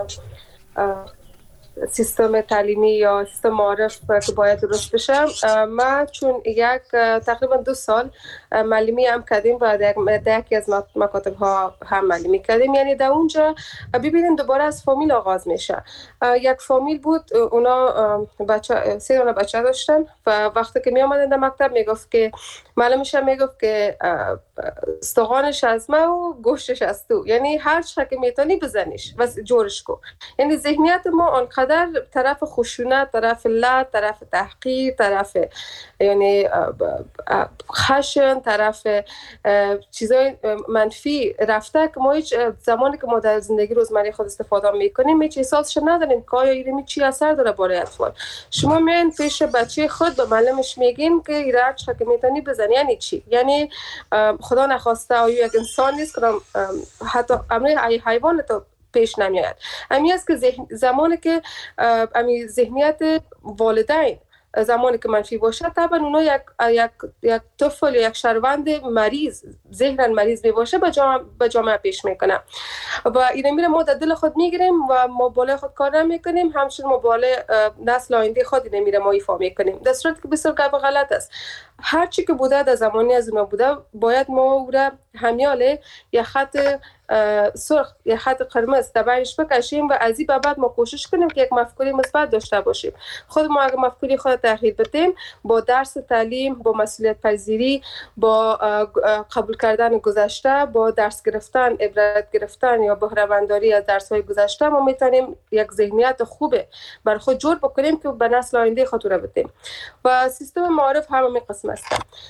سیستم تعلیمی یا سیستم معارف که باید درست بشه، ما چون یک تقریبا دو سال معلمی هم کردیم و در یکی از مکاتب ها هم معلمی کردیم، یعنی در اونجا ببینیم دوباره از فامیل آغاز میشه. یک فامیل بود، اونا بچه سه تا بچه داشتن و وقتی که می آمدن در مکتب میگفت که معلمش هم میگفت که استخوانش از ما و گوشتش از تو، یعنی هر چقدر که میتونی بزنیش و جورش کو. یعنی ذهنیت ما آنقدر طرف خشونت، طرف لعب، طرف تحقیر، طرف یعنی خشن، طرف چیزای منفی رفته که ما هیچ زمانی که ما در زندگی روزمره خود استفاده میکنیم هیچ احساسش نداریم که آیا این چی اثر داره برای اطفال. شما میان پیش بچه خود به معلمش میگین که این هر چقدر که میتونی بزنی، یعنی چی؟ یعنی خدا نخواسته آیا یک انسان نیست که حتی امر حیوان تو پیش نمیاد. امی است که ذهن... زمانی که امی ذهنیت والدین زمانی که منفی باشه طبعا اونا یک یک یک طفل یک شهروند مریض ذهن مریض می باشه به جامعه به جامعه پیش میکنه و این میره ما در دل خود میگیریم و ما بالای خود کار نمیکنیم، همچنین ما بالای نسل آینده خود نمیره ما ایفا میکنیم، در صورتی که بسیار گپ غلط است. هر چی که بوده در زمانی از اونا بوده باید ما او را همیاله یا خط سرخ یا خط قرمز تبعش بکشیم و از این به بعد ما کوشش کنیم که یک مفکوره مثبت داشته باشیم. خود ما اگر مفکوره خود تغییر بدیم با درس تعلیم، با مسئولیت پذیری، با قبول کردن گذشته، با درس گرفتن، عبرت گرفتن یا بهره منداری از درس‌های گذشته ما میتونیم یک ذهنیت خوبه برای خود جور بکنیم که به نسل آینده خود را بدیم. و سیستم معارف هم همین قسم است.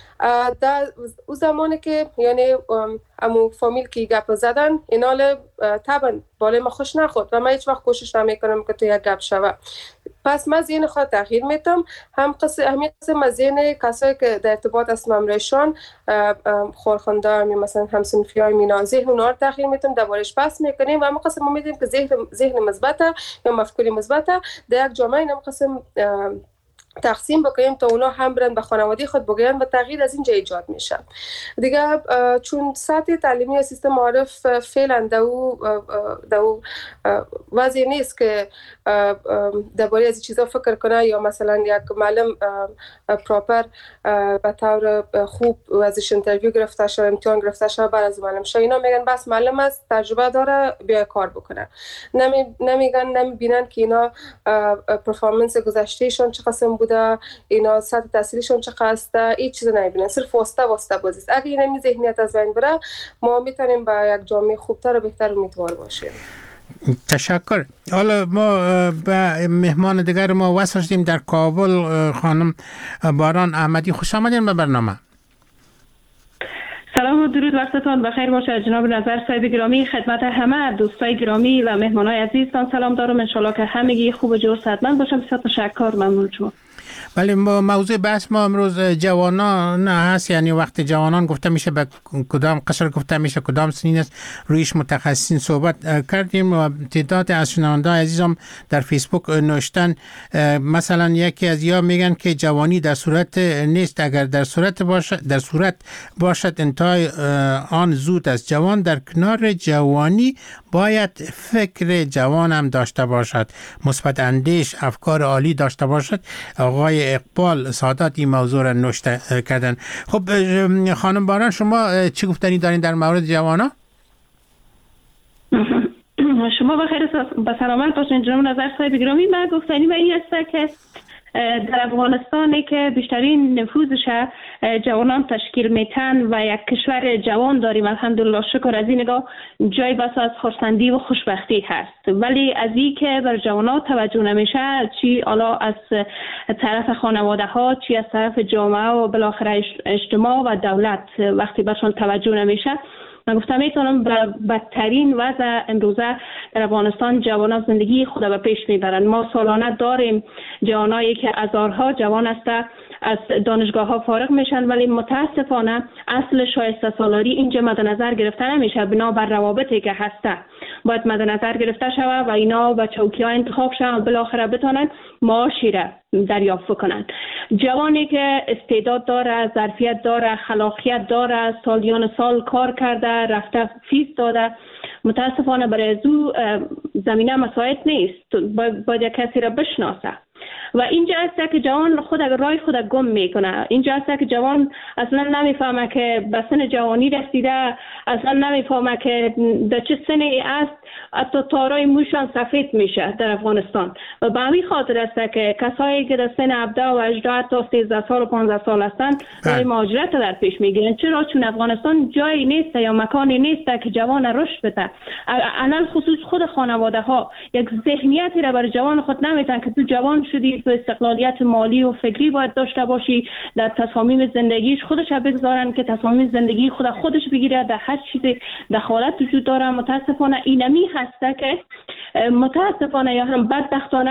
در اون زمانی که یعنی امو فامیل که گپ زدن اینا طبعا بالای ما خوش نخورد و من هیچ وقت کوشش نمیکنم که تو یک گپ شوه. پس من ذهن خود تغییر میدم، هم قصه همین قسم از ذهن کسایی که در ارتباط هستم امرایشان خورخونده هم مثلا همسنفی های مینا ذهن اونا رو تغییر میدم، دربارش بحث میکنیم و هم قسم ما میدیم که ذهن ذهن مثبت یا مفکوری مثبت در یک جامعه این هم قسم تقسیم بکنیم تا اونا هم برن به خانواده خود بگوین و تغییر از اینجا ایجاد میشه. دیگه چون سطح تعلیمی سیستم معارف فعلا دو دو وضعی نیست که درباره از چیزا فکر کنه یا مثلا یک معلم پراپر به طور خوب ازش اینترویو گرفته شده، امتحان گرفته شده بعد از معلم شه. اینا میگن بس معلم است، تجربه داره، بیا کار بکنه. نمی نمیگن نمیبینن که اینا پرفورمنس گذشتهشون چه قسم بوده، اینا سطح تحصیلیشون چه قسته، هیچ چیز نمیبینن، صرف واسطه واسطه بازی است. اگه این ذهنیت از بین بره ما میتونیم به یک جامعه خوبتر و بهتر امیدوار باشیم. تشکر. حالا ما به مهمان دیگر ما وصل شدیم در کابل. خانم باران احمدی، خوش آمدین به برنامه. سلام و درود، وقتتان بخیر باشه جناب نظر صاحب گرامی. خدمت همه دوستای گرامی و مهمانای عزیزتان سلام دارم. ان شاءالله که همگی خوب و جور صحتمند باشم. بسیار تشکر، ممنون شما. ولی موضوع بحث ما امروز جوانان هست، یعنی وقت جوانان گفته میشه به کدام قشر گفته میشه کدام سنین است، رویش متخصصین صحبت کردیم و تعداد از شنونده عزیزم در فیسبوک نوشتن. مثلا یکی از یا میگن که جوانی در صورت نیست، اگر در صورت باشد در صورت باشد انتهای آن زود است. جوان در کنار جوانی باید فکر جوان هم داشته باشد، مثبت اندیش، افکار عالی داشته باشد. آقای اقبال سادات این موضوع را نوشته کردن. خب خانم باران، شما چی گفتنی دارین در مورد جوانا؟ شما بخیر و سلامت باشین جناب نظر صاحب گرامی. من گفتنی به این است که در افغانستانی که بیشترین نفوذش جوانان تشکیل میتن و یک کشور جوان داریم الحمدلله شکر، از این نگاه جای بس از خرسندی و خوشبختی هست. ولی از این که بر جوانان توجه نمیشه، چی حالا از طرف خانواده ها، چی از طرف جامعه و بالاخره اجتماع و دولت وقتی برشان توجه نمیشه، من گفتم میتونم به بدترین وضع امروزه در افغانستان جوانان زندگی خود به پیش میبرن. ما سالانه داریم جوانایی که هزارها جوان است از دانشگاه ها فارغ میشن، ولی متاسفانه اصل شایسته سالاری اینجا مد نظر گرفته نمیشه. بنا بر روابطی که هسته باید مد نظر گرفته شود و اینا به چوکی ها انتخاب شوند و بالاخره بتونن معاشی را دریافت کنند. جوانی که استعداد داره، ظرفیت داره، خلاقیت داره، سالیان سال کار کرده، رفته فیز داده، متاسفانه برای از او زمینه مساعد نیست، باید یک کسی را بشناسه. و اینجا است که جوان خود رای خود گم میکنه. اینجا است که جوان اصلا نمیفهمه که به سن جوانی رسیده، اصلا نمیفهمه که در چه سنی است، حتی تارای موشان سفید میشه در افغانستان. و به همین خاطر است که کسایی که در سن هفده و هجده تا سیزده سال و پانزده سال هستند برای مهاجرت در پیش میگیرن. چرا؟ چون افغانستان جایی نیست یا مکانی نیست که جوان رشد بده. علل خصوص خود خانواده ها یک ذهنیتی را برای جوان خود نمیدن که تو جوان شدی، تو استقلالیت مالی و فکری باید داشته باشی، در تصامیم زندگیش خودش بگذارن که تصامیم زندگی خود خودش بگیره، در هر چیزی دخالت وجود داره. متاسفانه اینمی هسته که متاسفانه یا هم بدبختانه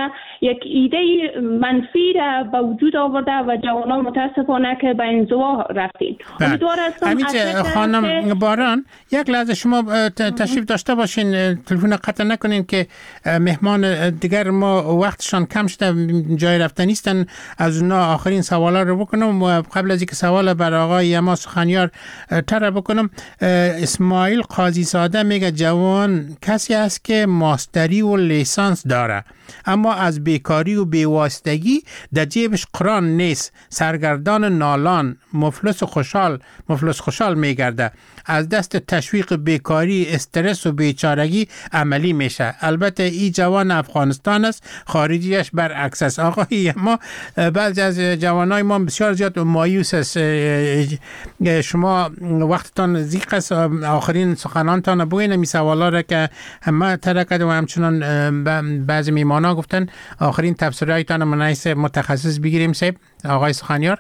یک ایده منفی را به وجود آورده و جوانان متاسفانه که به انزوا رفتین. امیدوار هستم خانم باران یک لحظه شما تشریف داشته باشین، تلفن قطع نکنین که مهمان دیگر ما وقتشان کم شده، جای رفتن نیستن. از اونا آخرین سوالا رو بکنم و قبل از اینکه سوال بر آقای یما سخنیار تر بکنم، اسماعیل قاضی ساده میگه جوان کسی است که ماستری و لیسانس داره اما از بیکاری و بیواسطگی در جیبش قرآن نیست، سرگردان نالان، مفلس و خوشحال مفلس خوشحال میگرده، از دست تشویق بیکاری، استرس و بیچارگی عملی میشه. البته این جوان افغانستان است، خارجیش برعکس است. آقای ما بعضی از جوانای ما بسیار زیاد مایوس است. شما وقتتان زیق است، آخرین سخنانتان بگوین می سوالا را که همه ترکد و همچنان بعضی میمانا گفتن آخرین تبصره هایتان منعیس متخصص بگیریم. سیب آقای سخنیار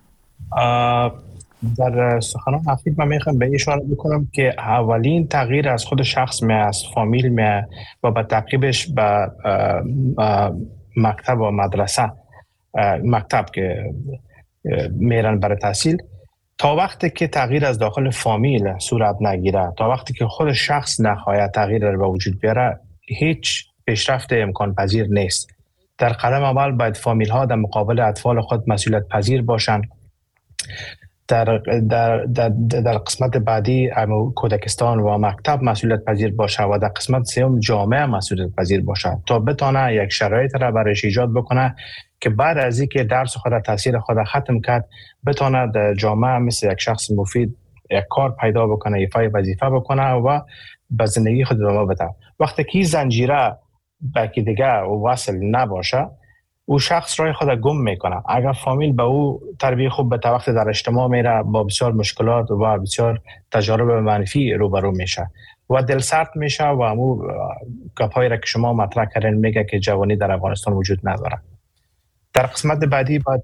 در سخنان اخیر من میخوام به اشاره بکنم که اولین تغییر از خود شخص می از فامیل می و به تعقیبش به مکتب و مدرسه مکتب که میرن برای تحصیل، تا وقتی که تغییر از داخل فامیل صورت نگیره، تا وقتی که خود شخص نخواهد تغییر را به وجود بیاره، هیچ پیشرفت امکان پذیر نیست. در قدم اول باید فامیل ها در مقابل اطفال خود مسئولیت پذیر باشند. در در در در قسمت بعدی کودکستان و مکتب مسئولیت پذیر باشه و در قسمت سوم جامعه مسئولیت پذیر باشه تا بتونه یک شرایط را برایش ایجاد بکنه که بعد از اینکه درس خود تحصیل خود ختم کرد بتونه در جامعه مثل یک شخص مفید یک کار پیدا بکنه، ایفای وظیفه بکنه و به زندگی خود ادامه بده. وقتی که زنجیره به کی دیگه وصل نباشه، او شخص رای خود گم میکنه. اگر فامیل به او تربیت خوب به وقت در اجتماع میره، با بسیار مشکلات و بسیار تجارب منفی روبرو میشه و دل سرد میشه و امو گپایی را که شما مطرح کردین میگه که جوانی در افغانستان وجود نداره. در قسمت بعدی باید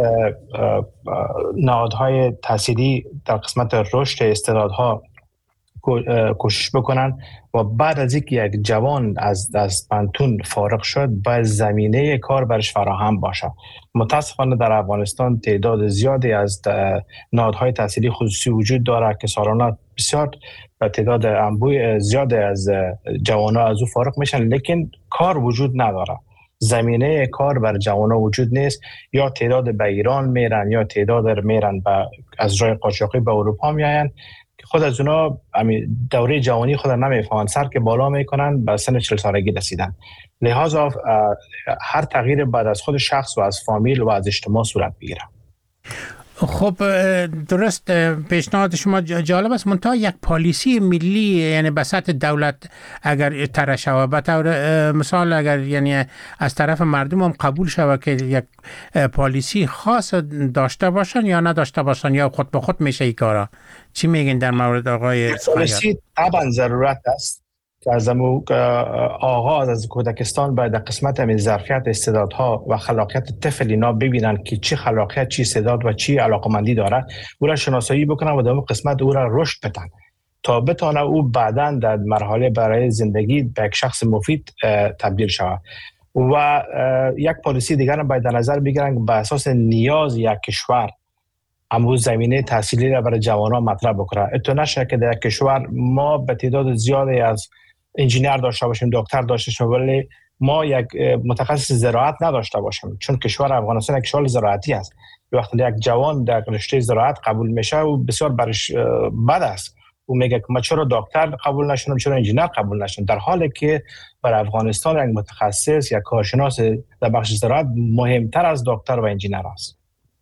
نهادهای تحصیلی در قسمت رشد استعدادها کوشش بکنن و بعد از اینکه یک جوان از از پانتون فارغ شد باید زمینه کار برش فراهم باشه. متاسفانه در افغانستان تعداد زیادی از نهادهای تحصیلی خصوصی وجود داره که سالانه بسیار به تعداد انبوه زیادی از جوانان از او فارغ میشن، لیکن کار وجود نداره. زمینه کار بر جوانان وجود نیست، یا تعداد به ایران میرن یا تعداد میرن به از راه قاچاقی به اروپا میاین که خود از اونا دوره جوانی خود نمیفهمن، سر که بالا میکنن به سن چهل سالگی رسیدن. لحاظا هر تغییر بعد از خود شخص و از فامیل و از اجتماع صورت بگیره. خب درست، پیشنهاد شما جالب است، منتها یک پالیسی ملی یعنی به سطح دولت اگر طرح شود، به طور مثال اگر یعنی از طرف مردم هم قبول شود که یک پالیسی خاص داشته باشن یا نداشته باشن یا خود به خود میشه این کارا، چی میگین در مورد آقای سخنیار؟ پالیسی طبعا ضرورت است که از آغاز از کودکستان باید در قسمت همین ظرفیت استعدادها و خلاقیت طفل اینا ببینن که چی خلاقیت، چی استعداد و چی علاقمندی داره، او را شناسایی بکنن و در اون قسمت او را رشد بدن تا بتونه او بعداً در مرحله برای زندگی به یک شخص مفید تبدیل شود. و یک پالیسی دیگر باید در نظر بگیرن که به اساس نیاز یک کشور امروز زمینه تحصیلی را برای جوانان مطرح بکنه. اتو نشه که در یک کشور ما به تعداد زیادی از انجینیر داشته باشیم، دکتر داشته باشیم، ولی ما یک متخصص زراعت نداشته باشیم، چون کشور افغانستان یک کشور زراعتی است. وقتی یک جوان در رشته زراعت قبول میشه و بسیار برش بد است، او میگه که ما چرا دکتر قبول نشدم، چرا انجینیر قبول نشدم، در حالی که برای افغانستان یک متخصص یا کارشناس در بخش زراعت مهمتر از دکتر و انجینیر است.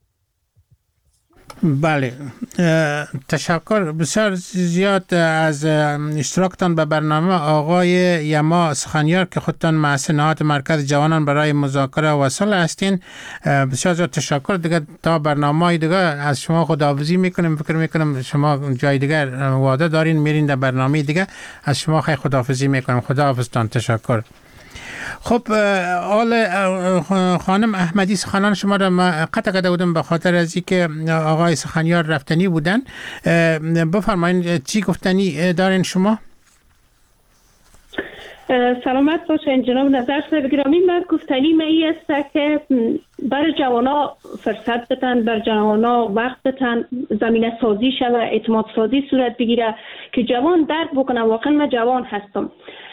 بله، تشکر بسیار زیاد از اشتراکتان به برنامه آقای یما سخنیار که خودتان مؤسس نهاد مرکز جوانان برای مذاکره و صلح هستین. بسیار زیاد تشکر. دیگه تا برنامه‌های دیگه از شما خداحافظی میکنیم. فکر میکنم شما جای دیگه وعده دارین میرین در برنامه دیگه، از شما خیلی خداحافظی میکنم. خداحافظتان. تشکر. خب آل خانم احمدی سخنان شما را ما قطع کرده بودم به خاطر از اینکه آقای سخنیار رفتنی بودن. بفرمایید چی گفتنی دارین شما؟ سلامت باشین جناب نظر صاحب گرامی. من گفتنی می است که بر جوانا فرصت بتن، بر جوانا وقت بتن، زمینه سازی شوه، اعتماد سازی صورت بگیره که جوان درک بکنه واقعا من جوان هستم.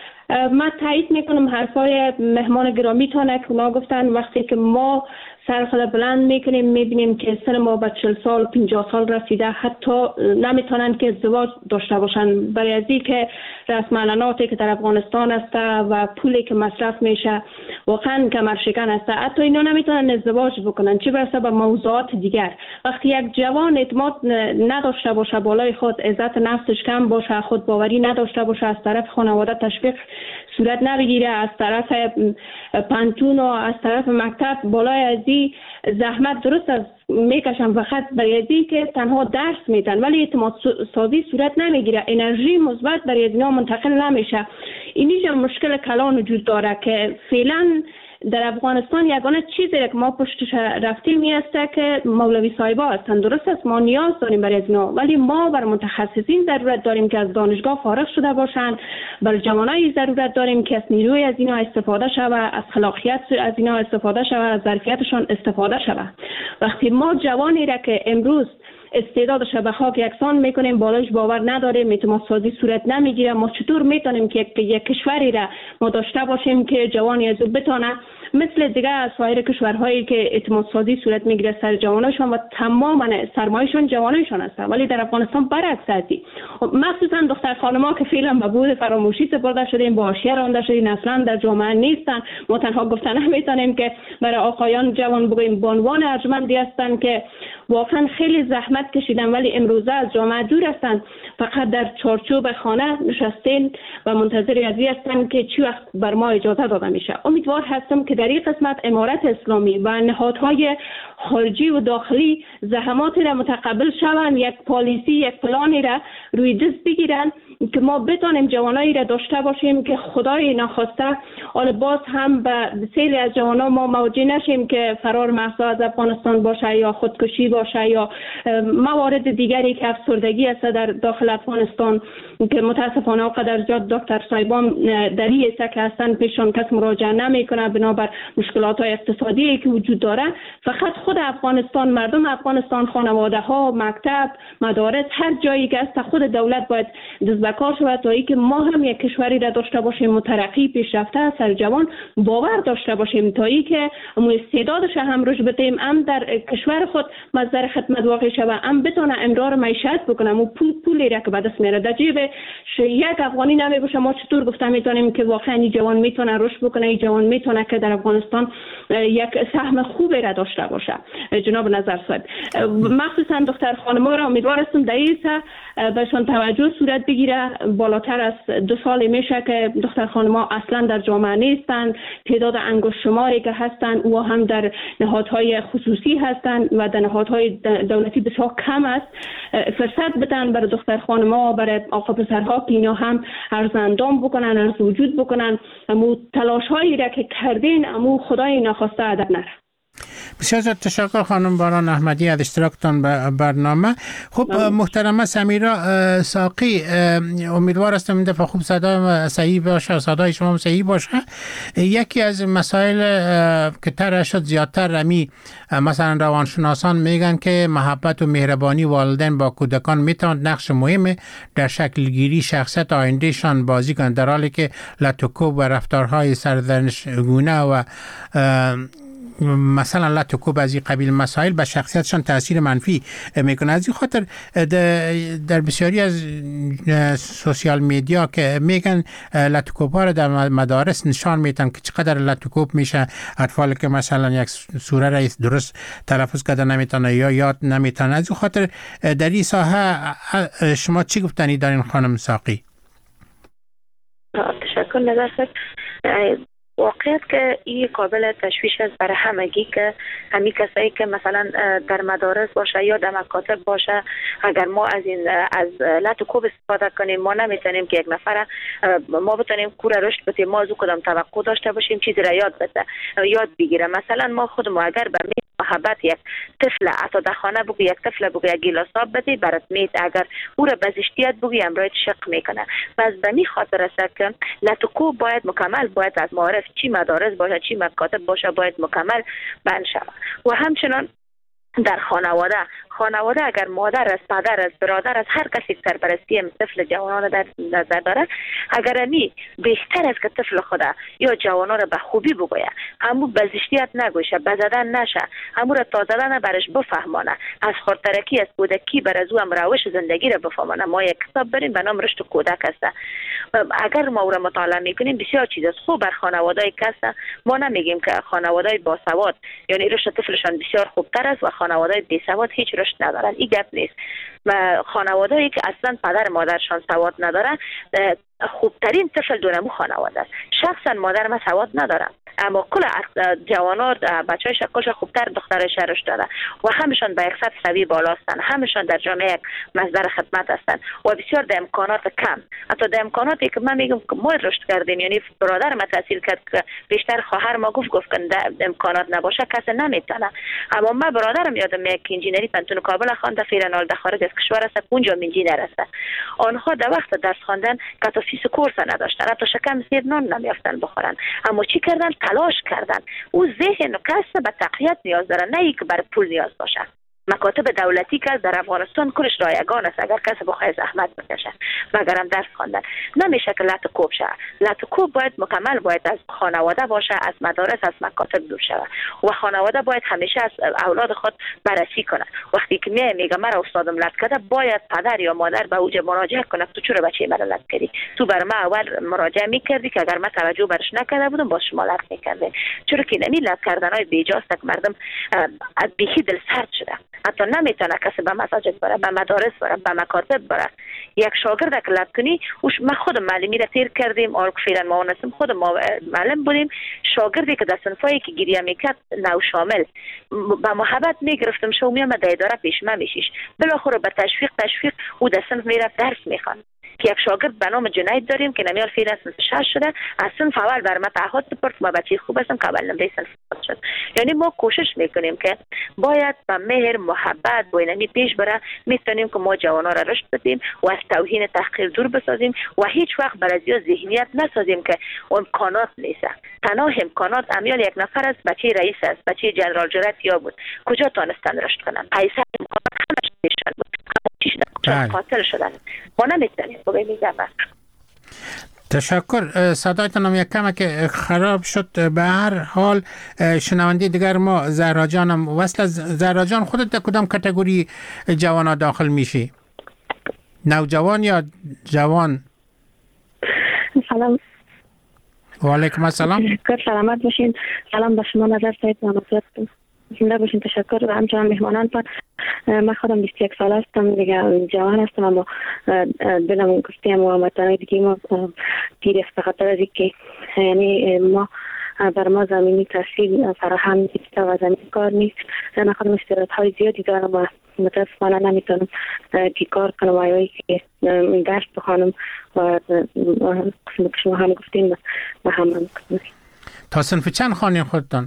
من تایید میکنم حرفای مهمان گرامی تانه که اونا گفتن وقتی که ما سر خود بلند میکنیم میبینیم که سن ما به چهل سال پنجاه سال رسیده حتی نمیتونن که ازدواج داشته باشن، برای ازی که رسم الاناتی که در افغانستان است و پولی که مصرف میشه واقعا کمرشکن است، حتی اینا نمیتونن ازدواج بکنن، چه برسه به موضوعات دیگر. وقتی یک جوان اعتماد نداشته باشه بالای خود، عزت نفسش کم باشه، خود باوری نداشته باشه، از طرف خانواده تشویق صورت نبگیره، از طرف پانتون و از طرف مکتب بالای ازی زحمت درست از میکشن فقط برای ازی که تنها درس میدن ولی اعتماد سازی صورت نمیگیره، انرژی مثبت برای اینا منتقل نمیشه. اینیش مشکل کلان وجود داره که فعلا در افغانستان یگانه چیزی که ما پشتش رفتیم است که مولوی صاحبا هستند. درست است ما نیاز داریم برای اینا ولی ما بر متخصصین ضرورت داریم که از دانشگاه فارغ شده باشند، بر جوانای ضرورت داریم که از نیروی از اینا استفاده شود، از خلاقیت از اینا استفاده شود، از ظرفیتشان استفاده شود. وقتی ما جوانی را که امروز استعدادش به خاک یکسان میکنیم بالایش باور نداریم، اعتماد سازی صورت نمیگیره، ما چطور میتونیم که یک کشوری را ما داشته باشیم که جوانی از او بتونه مثل دیگه از سایر کشورهایی که اعتماد سازی صورت میگیره سر جواناشون و تماما سرمایه‌شون جوانایشون هستن، ولی در افغانستان برعکس است. مخصوصا دختر خانم‌ها که فعلا به بود فراموشی سپرده شدیم، با حاشیه رانده شدیم، اصلا در جامعه نیستن. ما تنها گفتن نمیتونیم که برای آقایان جوان بگوییم به عنوان ارجمندی هستن که واقعا خیلی زحمت کشیدن ولی امروزه از جامعه دور هستن، فقط در چارچوب خانه نشستین و منتظر ازی هستن که چی وقت بر ما اجازه داده میشه. امیدوار هستم که در این قسمت امارت اسلامی و نهادهای خارجی و داخلی زحماتی را متقبل شوند، یک پالیسی یک پلانی را روی دست بگیرن که ما بتونیم جوانایی را داشته باشیم که خدای نخواسته حالا باز هم به بسیاری از جوانا ما مواجه نشیم که فرار مغزا از افغانستان باشه یا خودکشی باشه یا موارد دیگری که افسردگی است در داخل افغانستان که متاسفانه قدر زیاد دکتر صاحبان در این است که هستن پیشان کس مراجعه نمیکنه بنابر مشکلات های اقتصادی که وجود داره. فقط خود افغانستان، مردم افغانستان، خانواده ها، مکتب، مدارس، هر جایی که است خود دولت باید دست به کار شود تا اینکه ما هم یک کشوری را داشته باشیم مترقی پیشرفته سر جوان باور داشته باشیم تا اینکه مو استعدادش هم رشد بدیم، هم در کشور خود مصدر خدمت واقع شود، هم بتونه امرار معیشت بکنه و پول پولی را که به دست میاره در جیب یک افغانی نمی باشه. ما چطور گفتم میتونیم که واقعا این جوان میتونه رشد بکنه، این جوان میتونه که در افغانستان یک سهم خوبی را داشته باشه. جناب نظر صاحب مخصوصا دختر خانم‌ها را امیدوار هستم در این بهشون توجه صورت بگیره. بالاتر از دو سال میشه که دختر خانم‌ها اصلا در جامعه نیستن، تعداد انگشت شماری که هستن او هم در نهادهای خصوصی هستن و در نهادهای دولتی بسیار کم است. فرصت بدن برای دختر خانم‌ها، برای آقا پسرها که اینا هم عرض اندام بکنن، عرض وجود بکنن، امو تلاش‌هایی را که کردین امو خدای ناخواسته ادب نره. بسیار زیاد تشکر خانم باران احمدی از اشتراکتان به برنامه. خب محترمه سمیرا ساقی، امیدوار هستم این دفعه خوب صدا صحیح باشه، صدای شما صحیح باشه. یکی از مسائل که طرح شد زیادتر رمی مثلا روانشناسان میگن که محبت و مهربانی والدین با کودکان میتواند نقش مهم در شکل گیری شخصیت آیندهشان بازی کنند، در حالی که لطوکوب و رفتارهای سرزنشگونه و مثلا لطوکوب از این قبیل مسائل به شخصیتشان تاثیر منفی میکنه. از این خاطر در بسیاری از سوشیال میدیا که میگن لطوکوب ها رو در مدارس نشان میدن که چقدر لطوکوب میشه اطفال که مثلا یک سوره را درست تلفظ کرده نمیتونه یا یاد نمیتونه. از این خاطر در این ساحه شما چی گفتنی دارین خانم ساقی؟ تشکر نظر صاحب. واقعیت که این قابل تشویش است برای همگی که همین کسایی که مثلا در مدارس باشه یا در مکاتب باشه، اگر ما از این از لطوکوب استفاده کنیم ما نمیتونیم که یک نفر ما بتونیم کور رشد بدیم، ما از او کدام توقع داشته باشیم چیزی را یاد بده یاد بگیره. مثلا ما خود ما اگر به محبت یک طفل حتی در خانه بگو یک طفل بگو یک گیلاس آب بده برات میت، اگر او را به زشتیت بگی امرایت شق میکنه. پس به می خاطر است که لطکو باید مکمل باید از معارف چی مدارس باشه چی مکاتب باشه باید مکمل بند شود. و همچنان در خانواده خانواده اگر مادر است، پدر است، برادر است، هر کسی که سرپرستی طفل جوانان در نظر داره، اگر می بهتر است که طفل خدا یا جوانان را به خوبی بگوید، همو به زشتیت نگوشه، به زدن نشه، همو را تا زدن برش بفهمانه، از خردترکی از کودکی بر از او هم روش زندگی را بفهمانه. ما یک کتاب بریم به نام رشد کودک است. اگر ما او را مطالعه میکنیم بسیار چیز است. خوب بر خانواده‌ای که ما نمیگیم که خانواده‌ای باسواد یعنی رشد طفلشان بسیار خوبتر است و خانواده‌ای بی‌سواد هیچ رشد ندارن. این گپ نیست. و خانواده‌ای که اصلا پدر مادرشان سواد ندارن خوبترین طفل دونمو خانواده است. شخصا مادر ما سواد ندارن اما کل جوانان بچهای شکلش خوبتر دخترش رشد داده و همشان به یک سطح سوی بالا هستند، همشان در جامعه یک مصدر خدمت هستند و بسیار در امکانات کم. حتی در امکاناتی که من میگم که ما رشد کردیم، یعنی برادر ما تحصیل کرد که بیشتر خواهر ما گفت گفت که امکانات نباشه کسی نمیتونه. اما من برادرم یادم میاد که انجینری پنتون کابل خوانده، فعلا در خارج از کشور است، اونجا انجینر است. آنها در وقت درس خواندن که فیس کورس نداشتن، حتی شکم زیر نان نمیافتن بخورن، اما چی کردن؟ تلاش کردن. او ذهن و کسب به تقویت نیاز داره، نه ای که بر پول نیاز باشه. مکاتب دولتی که در افغانستان کلش رایگان است، اگر کسی بخواد زحمت بکشه مگرم درس خواندن نمیشه که لط کوب شه. لط کوب باید مکمل باید از خانواده باشه، از مدارس، از مکاتب دور شه و خانواده باید همیشه از اولاد خود بررسی کنه. وقتی که میگه میگه مرا استادم لط کرده، باید پدر یا مادر به اوج مراجعه کنه تو چرا بچه مرا لط کردی؟ تو بر ما اول مراجعه میکردی که اگر من توجه برش نکرده بودم باز شما لط میکردی. چرا که نمی لط کردنای بیجاست که مردم از بیخی دل سرد شده، حتی نمیتونه کسی به مساجد بره، به مدارس بره، به مکاتب بره. یک شاگرد که لط کنی، ما خود معلمی را تیر کردیم، آل فعلا ما نسیم خود ما معلم بودیم، شاگردی که در صنفایی که گریه میکرد نو شامل با محبت میگرفتم شو میام در اداره پیش ما میشیش، بالاخره به تشویق تشویق او در صنف میرفت درس میخوان. که یک شاگرد به نام جنید داریم که نمیال فعلا صنف شش شده، از صنف اول بر ما تعهد سپرد، ما بچه خوب هستم که اول نمره صنف شد. یعنی ما کوشش میکنیم که باید با مهر محبت بینمی پیش بره، میتونیم که ما جوانا را رشد بدیم و از توهین تحقیر دور بسازیم و هیچ وقت بر از ذهنیت نسازیم که امکانات نیست. تنها امکانات امیال یک نفر است، بچه رئیس است، بچه جنرال جراتیا بود، کجا تانستن رشد کنن؟ پیسه امکانات همش نشون بود، اما چیش قاتل شدن. ما نمیتونیم بگیم میگم. تشکر. صدایتان هم یک کم که خراب شد. به هر حال شنونده دیگر ما زهرا جانم وصل. زهرا جان خودت در کدام کاتگوری جوانا داخل میشی؟ نوجوان یا جوان؟ سلام. و علیکم السلام. تشکر، سلامت باشین. سلام به شما نظر سید نامزد زنده باشین. تشکر و همچنان مهمانان پر. من خودم بیست و یک سال هستم دیگه، جوان هستم اما دلم گفتیم و مطمئن دیگه ما پیر است به خاطر از اینکه یعنی ما بر ما زمینی تحصیل فراهم نیست و زمین کار نیست. من خودم استعدادهای زیادی دارم و متاسفانه نمیتونم که کار کنم و یا که درس بخوانم و شما هم گفتین و هم هم کنم. تا صنف چند خوانین خودتان؟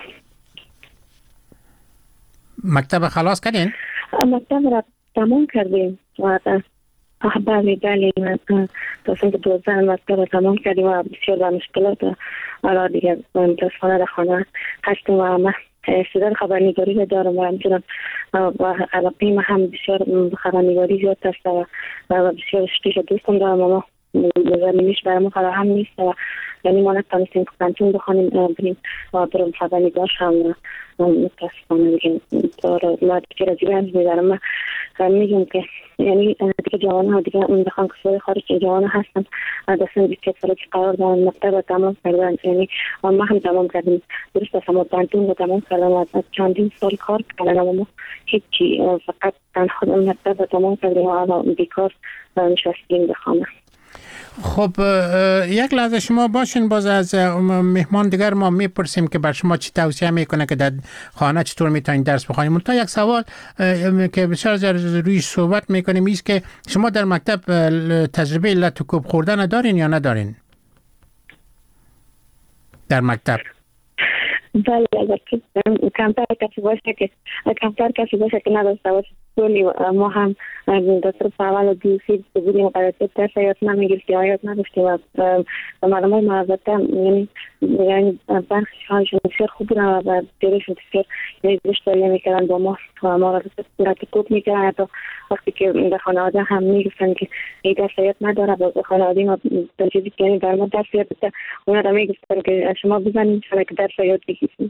مکتب خلاص کردین؟ مکتب را تمام کردیم و بله بله تا صنف دوازده مکتب را تمام کردیم و بسیار با مشکلات حالا دیگه متاسفانه در خانه هستیم و من استعداد خبرنگاری را دارم و همچنان و علاقه من هم بسیار خبرنگاری زیاد است و بسیار شتیش دوستم دارم اما زمینیش برای ما فراهم نیست و یعنی ما نتانستیم که پنتون بخوانیم بریم و برم خبرنگارش هم متاسفانه دیگه ما دیگه را دیگه هنج میدارم. من میگم که یعنی دیگه جوانه ها دیگه بخوان کسای خارج جوانه هستن دستان بیست یک ساله که قرار دارن مکتب را تمام کردن، یعنی ما هم تمام کردیم درست است اما پنتون را تمام کردن و چندین سال کار کردن اما ما هیچی فقط خود مکتب را تمام کردیم و الان بیکار نشستیم بخوانه. خب یک لحظه شما باشین، باز از مهمان دیگر ما میپرسیم که بر شما چی توصیه میکنه که در خانه چطور میتونین درس بخونید. منتها یک سوال که بسیار روی صحبت میکنیم ایست که شما در مکتب تجربه لط و کوب خوردن دارین یا ندارین؟ در مکتب بله البته کمتر کسی باشه که کمتر کسی باشه که نداشته باشه. سولی ما هم در طرف اول و دوسی بودیم قرارت درس حیات نمیگرفتیم حیات نداشتیم و مردم های محوطه یعنی یعنی برخی حالشون بسیار خوب بودن و دیرشون بسیار یعنی دشتاریه میکردن با ما و ما را صورت کوب میکردن. حتی وقتی که به خانواده هم میگفتن که این درس حیات نداره با خانواده ما تنجیدی که یعنی در ما درس حیات بسیار اونا را میگفتن که شما بزنید شما که درس حیات بگیرید.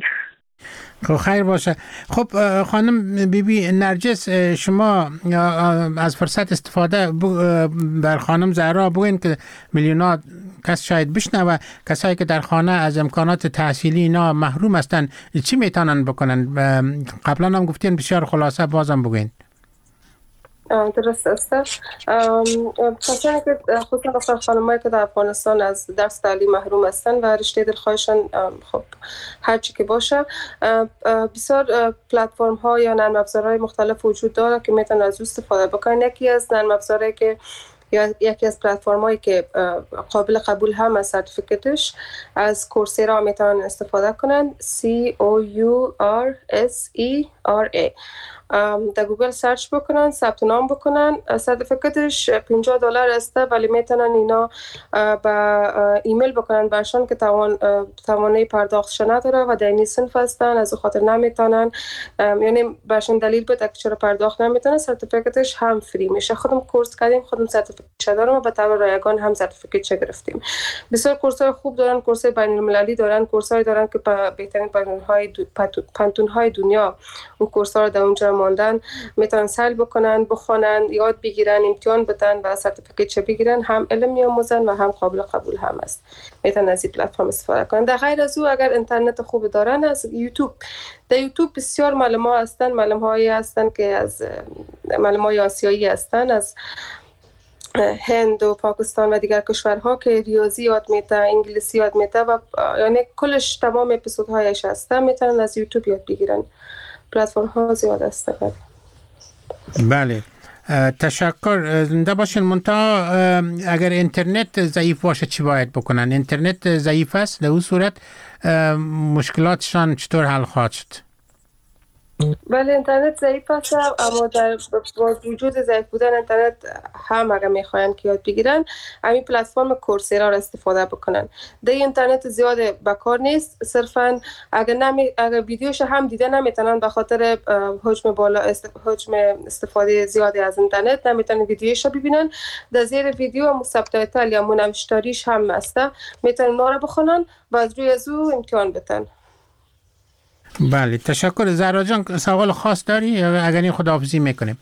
خب خیر باشه. خب خانم بی بی نرجس، شما از فرصت استفاده بر خانم زهرا بگوین که میلیون‌ها کس شاید بشنوه، کسایی که در خانه از امکانات تحصیلی اینا محروم هستن چی میتونن بکنن؟ قبلا هم گفتین، بسیار خلاصه بازم بگوین. درست است. کسانی که خصوصا مثلا خانمایی که در افغانستان از درس تعلیم محروم هستن و رشته دلخواهشان خب هر چی که باشه، بسیار پلتفرم ها یا نرم افزارهای مختلف وجود داره که میتونن از استفاده بکنن. یکی از نرم افزارهایی که یا یکی از پلتفرم‌هایی که قابل قبول هم از سرتیفیکتش از کورسرا میتونن استفاده کنن. C O U R S E R A در گوگل سرچ بکنن، ثبت نام بکنن. سرتیفیکتش پنجاه دلار است ولی میتونن اینا با ایمیل بکنن برشان که توان توانه پرداختش نداره و در این صنف هستن، از خاطر نمیتونن، یعنی برشان دلیل بده که چرا پرداخت نمیتونن. سرتیفیکتش هم فری میشه. خودم کورس کردیم، خودم سرتیفیکت دارم و به طور رایگان هم سرتیفیکت گرفتیم. بسیار کورس‌های خوب دارن، کورس‌های بین‌المللی دارن، کورس‌های دارن که بهترین پانتون‌های پانتون‌های دنیا اون کورس‌ها رو در اونجا ماندن، میتونن سال بکنن، بخونن، یاد بگیرن، امتحان بدن و سرتیفیکت چه بگیرن. هم علم می‌آموزن و هم قابل قبول هم است. میتونن از این پلتفرم استفاده کنن. در غیر از او اگر اینترنت خوب دارن، از یوتیوب، در یوتیوب بسیار معلم‌ها هستن، معلم‌هایی هستن که از معلم‌های آسیایی هستن، از هند و پاکستان و دیگر کشورها که ریاضی یاد میده، انگلیسی یاد میده و یعنی کلش تمام اپیزودهایش هست، میتونن از یوتیوب یاد بگیرن. پلتفرم ها زیاد است. بله، تشکر. زنده باشین. منتها اگر اینترنت ضعیف باشه چی باید بکنن؟ اینترنت ضعیف است، در اون صورت مشکلاتشان چطور حل خواهد شد؟ بله، اینترنت ضعیف است، اما در با وجود ضعیف بودن اینترنت هم اگر میخواین که یاد بگیرن، همین پلتفرم کورسرا را استفاده بکنن. در اینترنت زیاد بکار نیست، صرفا اگر نمی اگر ویدیوش هم دیده نمیتونن به خاطر حجم بالا است... حجم استفاده زیادی از اینترنت نمیتونن ویدیوش رو ببینن. در زیر ویدیو هم سابتایتل یا منوشتاریش هم هست، میتونن اونا رو بخونن و از روی از او امتحان بدن. بله، تشکر. زهرا جان سوال خاص داری اگر این خداحافظی میکنیم؟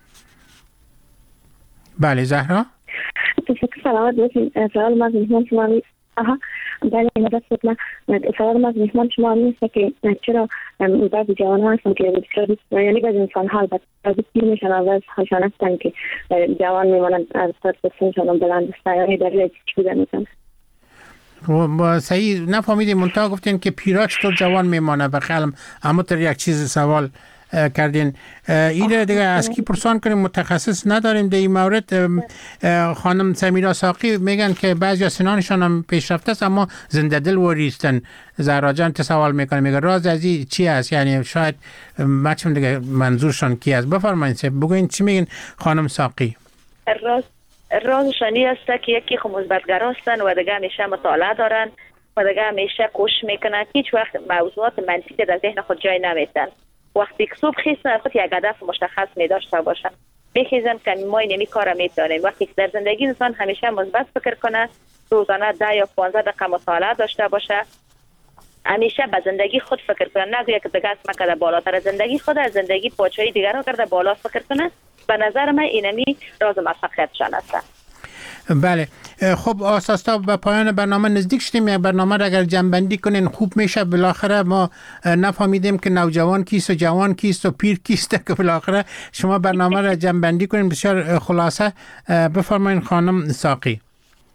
بله زهرا. تشکر. سلامت باشین. سوال ما از مهمان شما آها بله مدد شد. سوال ما از مهمان شما نیست که چرا بعضی جوان ها هستن که بسیار یعنی بعضی انسان ها البته پیر میشن و بعض هاشان هستن که جوان میمونن از طرف سنشان بلند است، یعنی دلیل چی بوده میتونه؟ و صحیح نفهمیدیم. منتها گفتین که پیرا چطور جوان میمانه و خیلی اما تر یک چیز سوال کردین. این دیگه از کی پرسان کنیم؟ متخصص نداریم در این مورد. خانم سمیرا ساقی میگن که بعضی سنانشان هم پیشرفته است اما زنده دل و ریستن. زهرا جان سوال میکنه، میگه راز از این چی است؟ یعنی شاید بچم دیگه منظورشان کی است؟ بفرمایید بگوین چی میگن خانم ساقی. راز رازشانی است که یکی خو مثبت‌گر هستن و دیگه همیشه مطالعه دارن و دیگه همیشه کوشش میکنن، هیچ وقت موضوعات منفی در ذهن خود جای نمیدن. وقتی که صبح خیزن خود یک هدف مشخص می‌داشته باشن، بخیزن که ما اینمی کار میتونیم. وقتی که در زندگی انسان همیشه مثبت فکر کنه، روزانه ده یا پانزده دقیقه مطالعه داشته باشه، همیشه به زندگی خود فکر کنه، نگویا که دیگه اسم کرده بالاتر زندگی خود از زندگی پادشاهی دیگر رو کرده بالا فکر کنه. به نظر من اینمی راز موفقیتشان است. بله. خب آساستا به پایان برنامه نزدیک شدیم. یک برنامه را اگر جمع‌بندی کنین خوب میشه. بالاخره ما نفهمیدیم که نوجوان کیست و جوان کیست و پیر کیست که بالاخره شما برنامه را جمع‌بندی کنین. بسیار خلاصه بفرمایید خانم ساقی.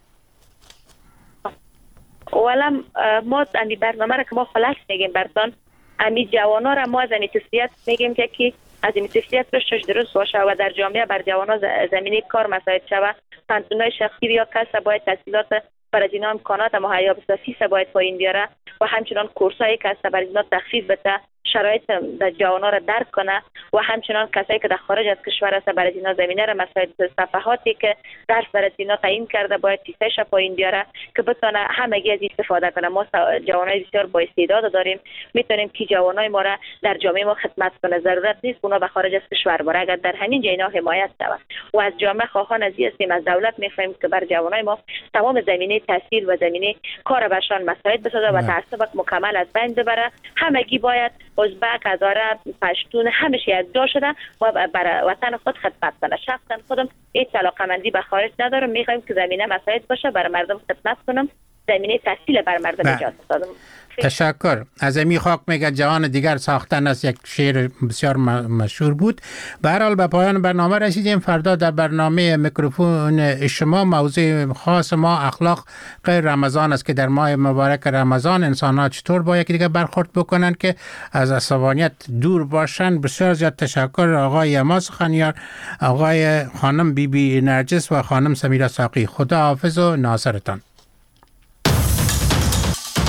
اولا ما امی برنامه را که ما فلکس میگیم برتان، امی جوانا را ما از امی تسلیت میگیم که کی از این تسلیت رشدش درست باشه و در جامعه بر جوانا زمینه کار مساعد شود. پانتونای شخصی یا کس باید تحصیلات برای اینا امکانات مهیا بسازی باید پایین بیاره و همچنان کورسایی که است برای اینا تخفیف بده، شرایط در جوانان را درک کنه و همچنان کسایی که در خارج از کشور است برای اینا زمینه را مسائل صفحاتی که درس برای اینا تعیین کرده باید تیسش پایین بیاره که بتونه همگی از استفاده کنه. ما جوانای بسیار با استعداد داریم، میتونیم که جوانای ما را در جامعه ما خدمت کنه. ضرورت نیست اونا به خارج از کشور بره، اگر در همین جا اینا حمایت شود و از جامعه خواهان از هستیم، از دولت میخوایم که بر جوانای ما تمام زمینه تحصیل و زمینه کار برشان مساعد بسازه و تعصب مکمل از بین ببره. همگی باید ازبک، هزاره، پشتون همش یک جا شده و برای وطن خود خدمت کنه. شخصا خودم هیچ علاقه‌مندی به خارج ندارم، میخوایم که زمینه مساعد باشه برای مردم خدمت کنم، زمینه تحصیل برای مردم ایجاد بسازم. تشکر. از امی خاک میگه جوان دیگر ساختن است، یک شعر بسیار مشهور بود. به هر حال به پایان برنامه رسیدیم. فردا در برنامه میکروفون شما موضوع خاص ما اخلاق غیر رمضان است که در ماه مبارک رمضان انسان‌ها چطور با یکی دیگر برخورد بکنن که از عصبانیت دور باشن. بسیار زیاد تشکر آقای اما سخنیار، آقای خانم بی بی نرجس و خانم سمیرا ساقی. خدا حافظ و ناصرتان.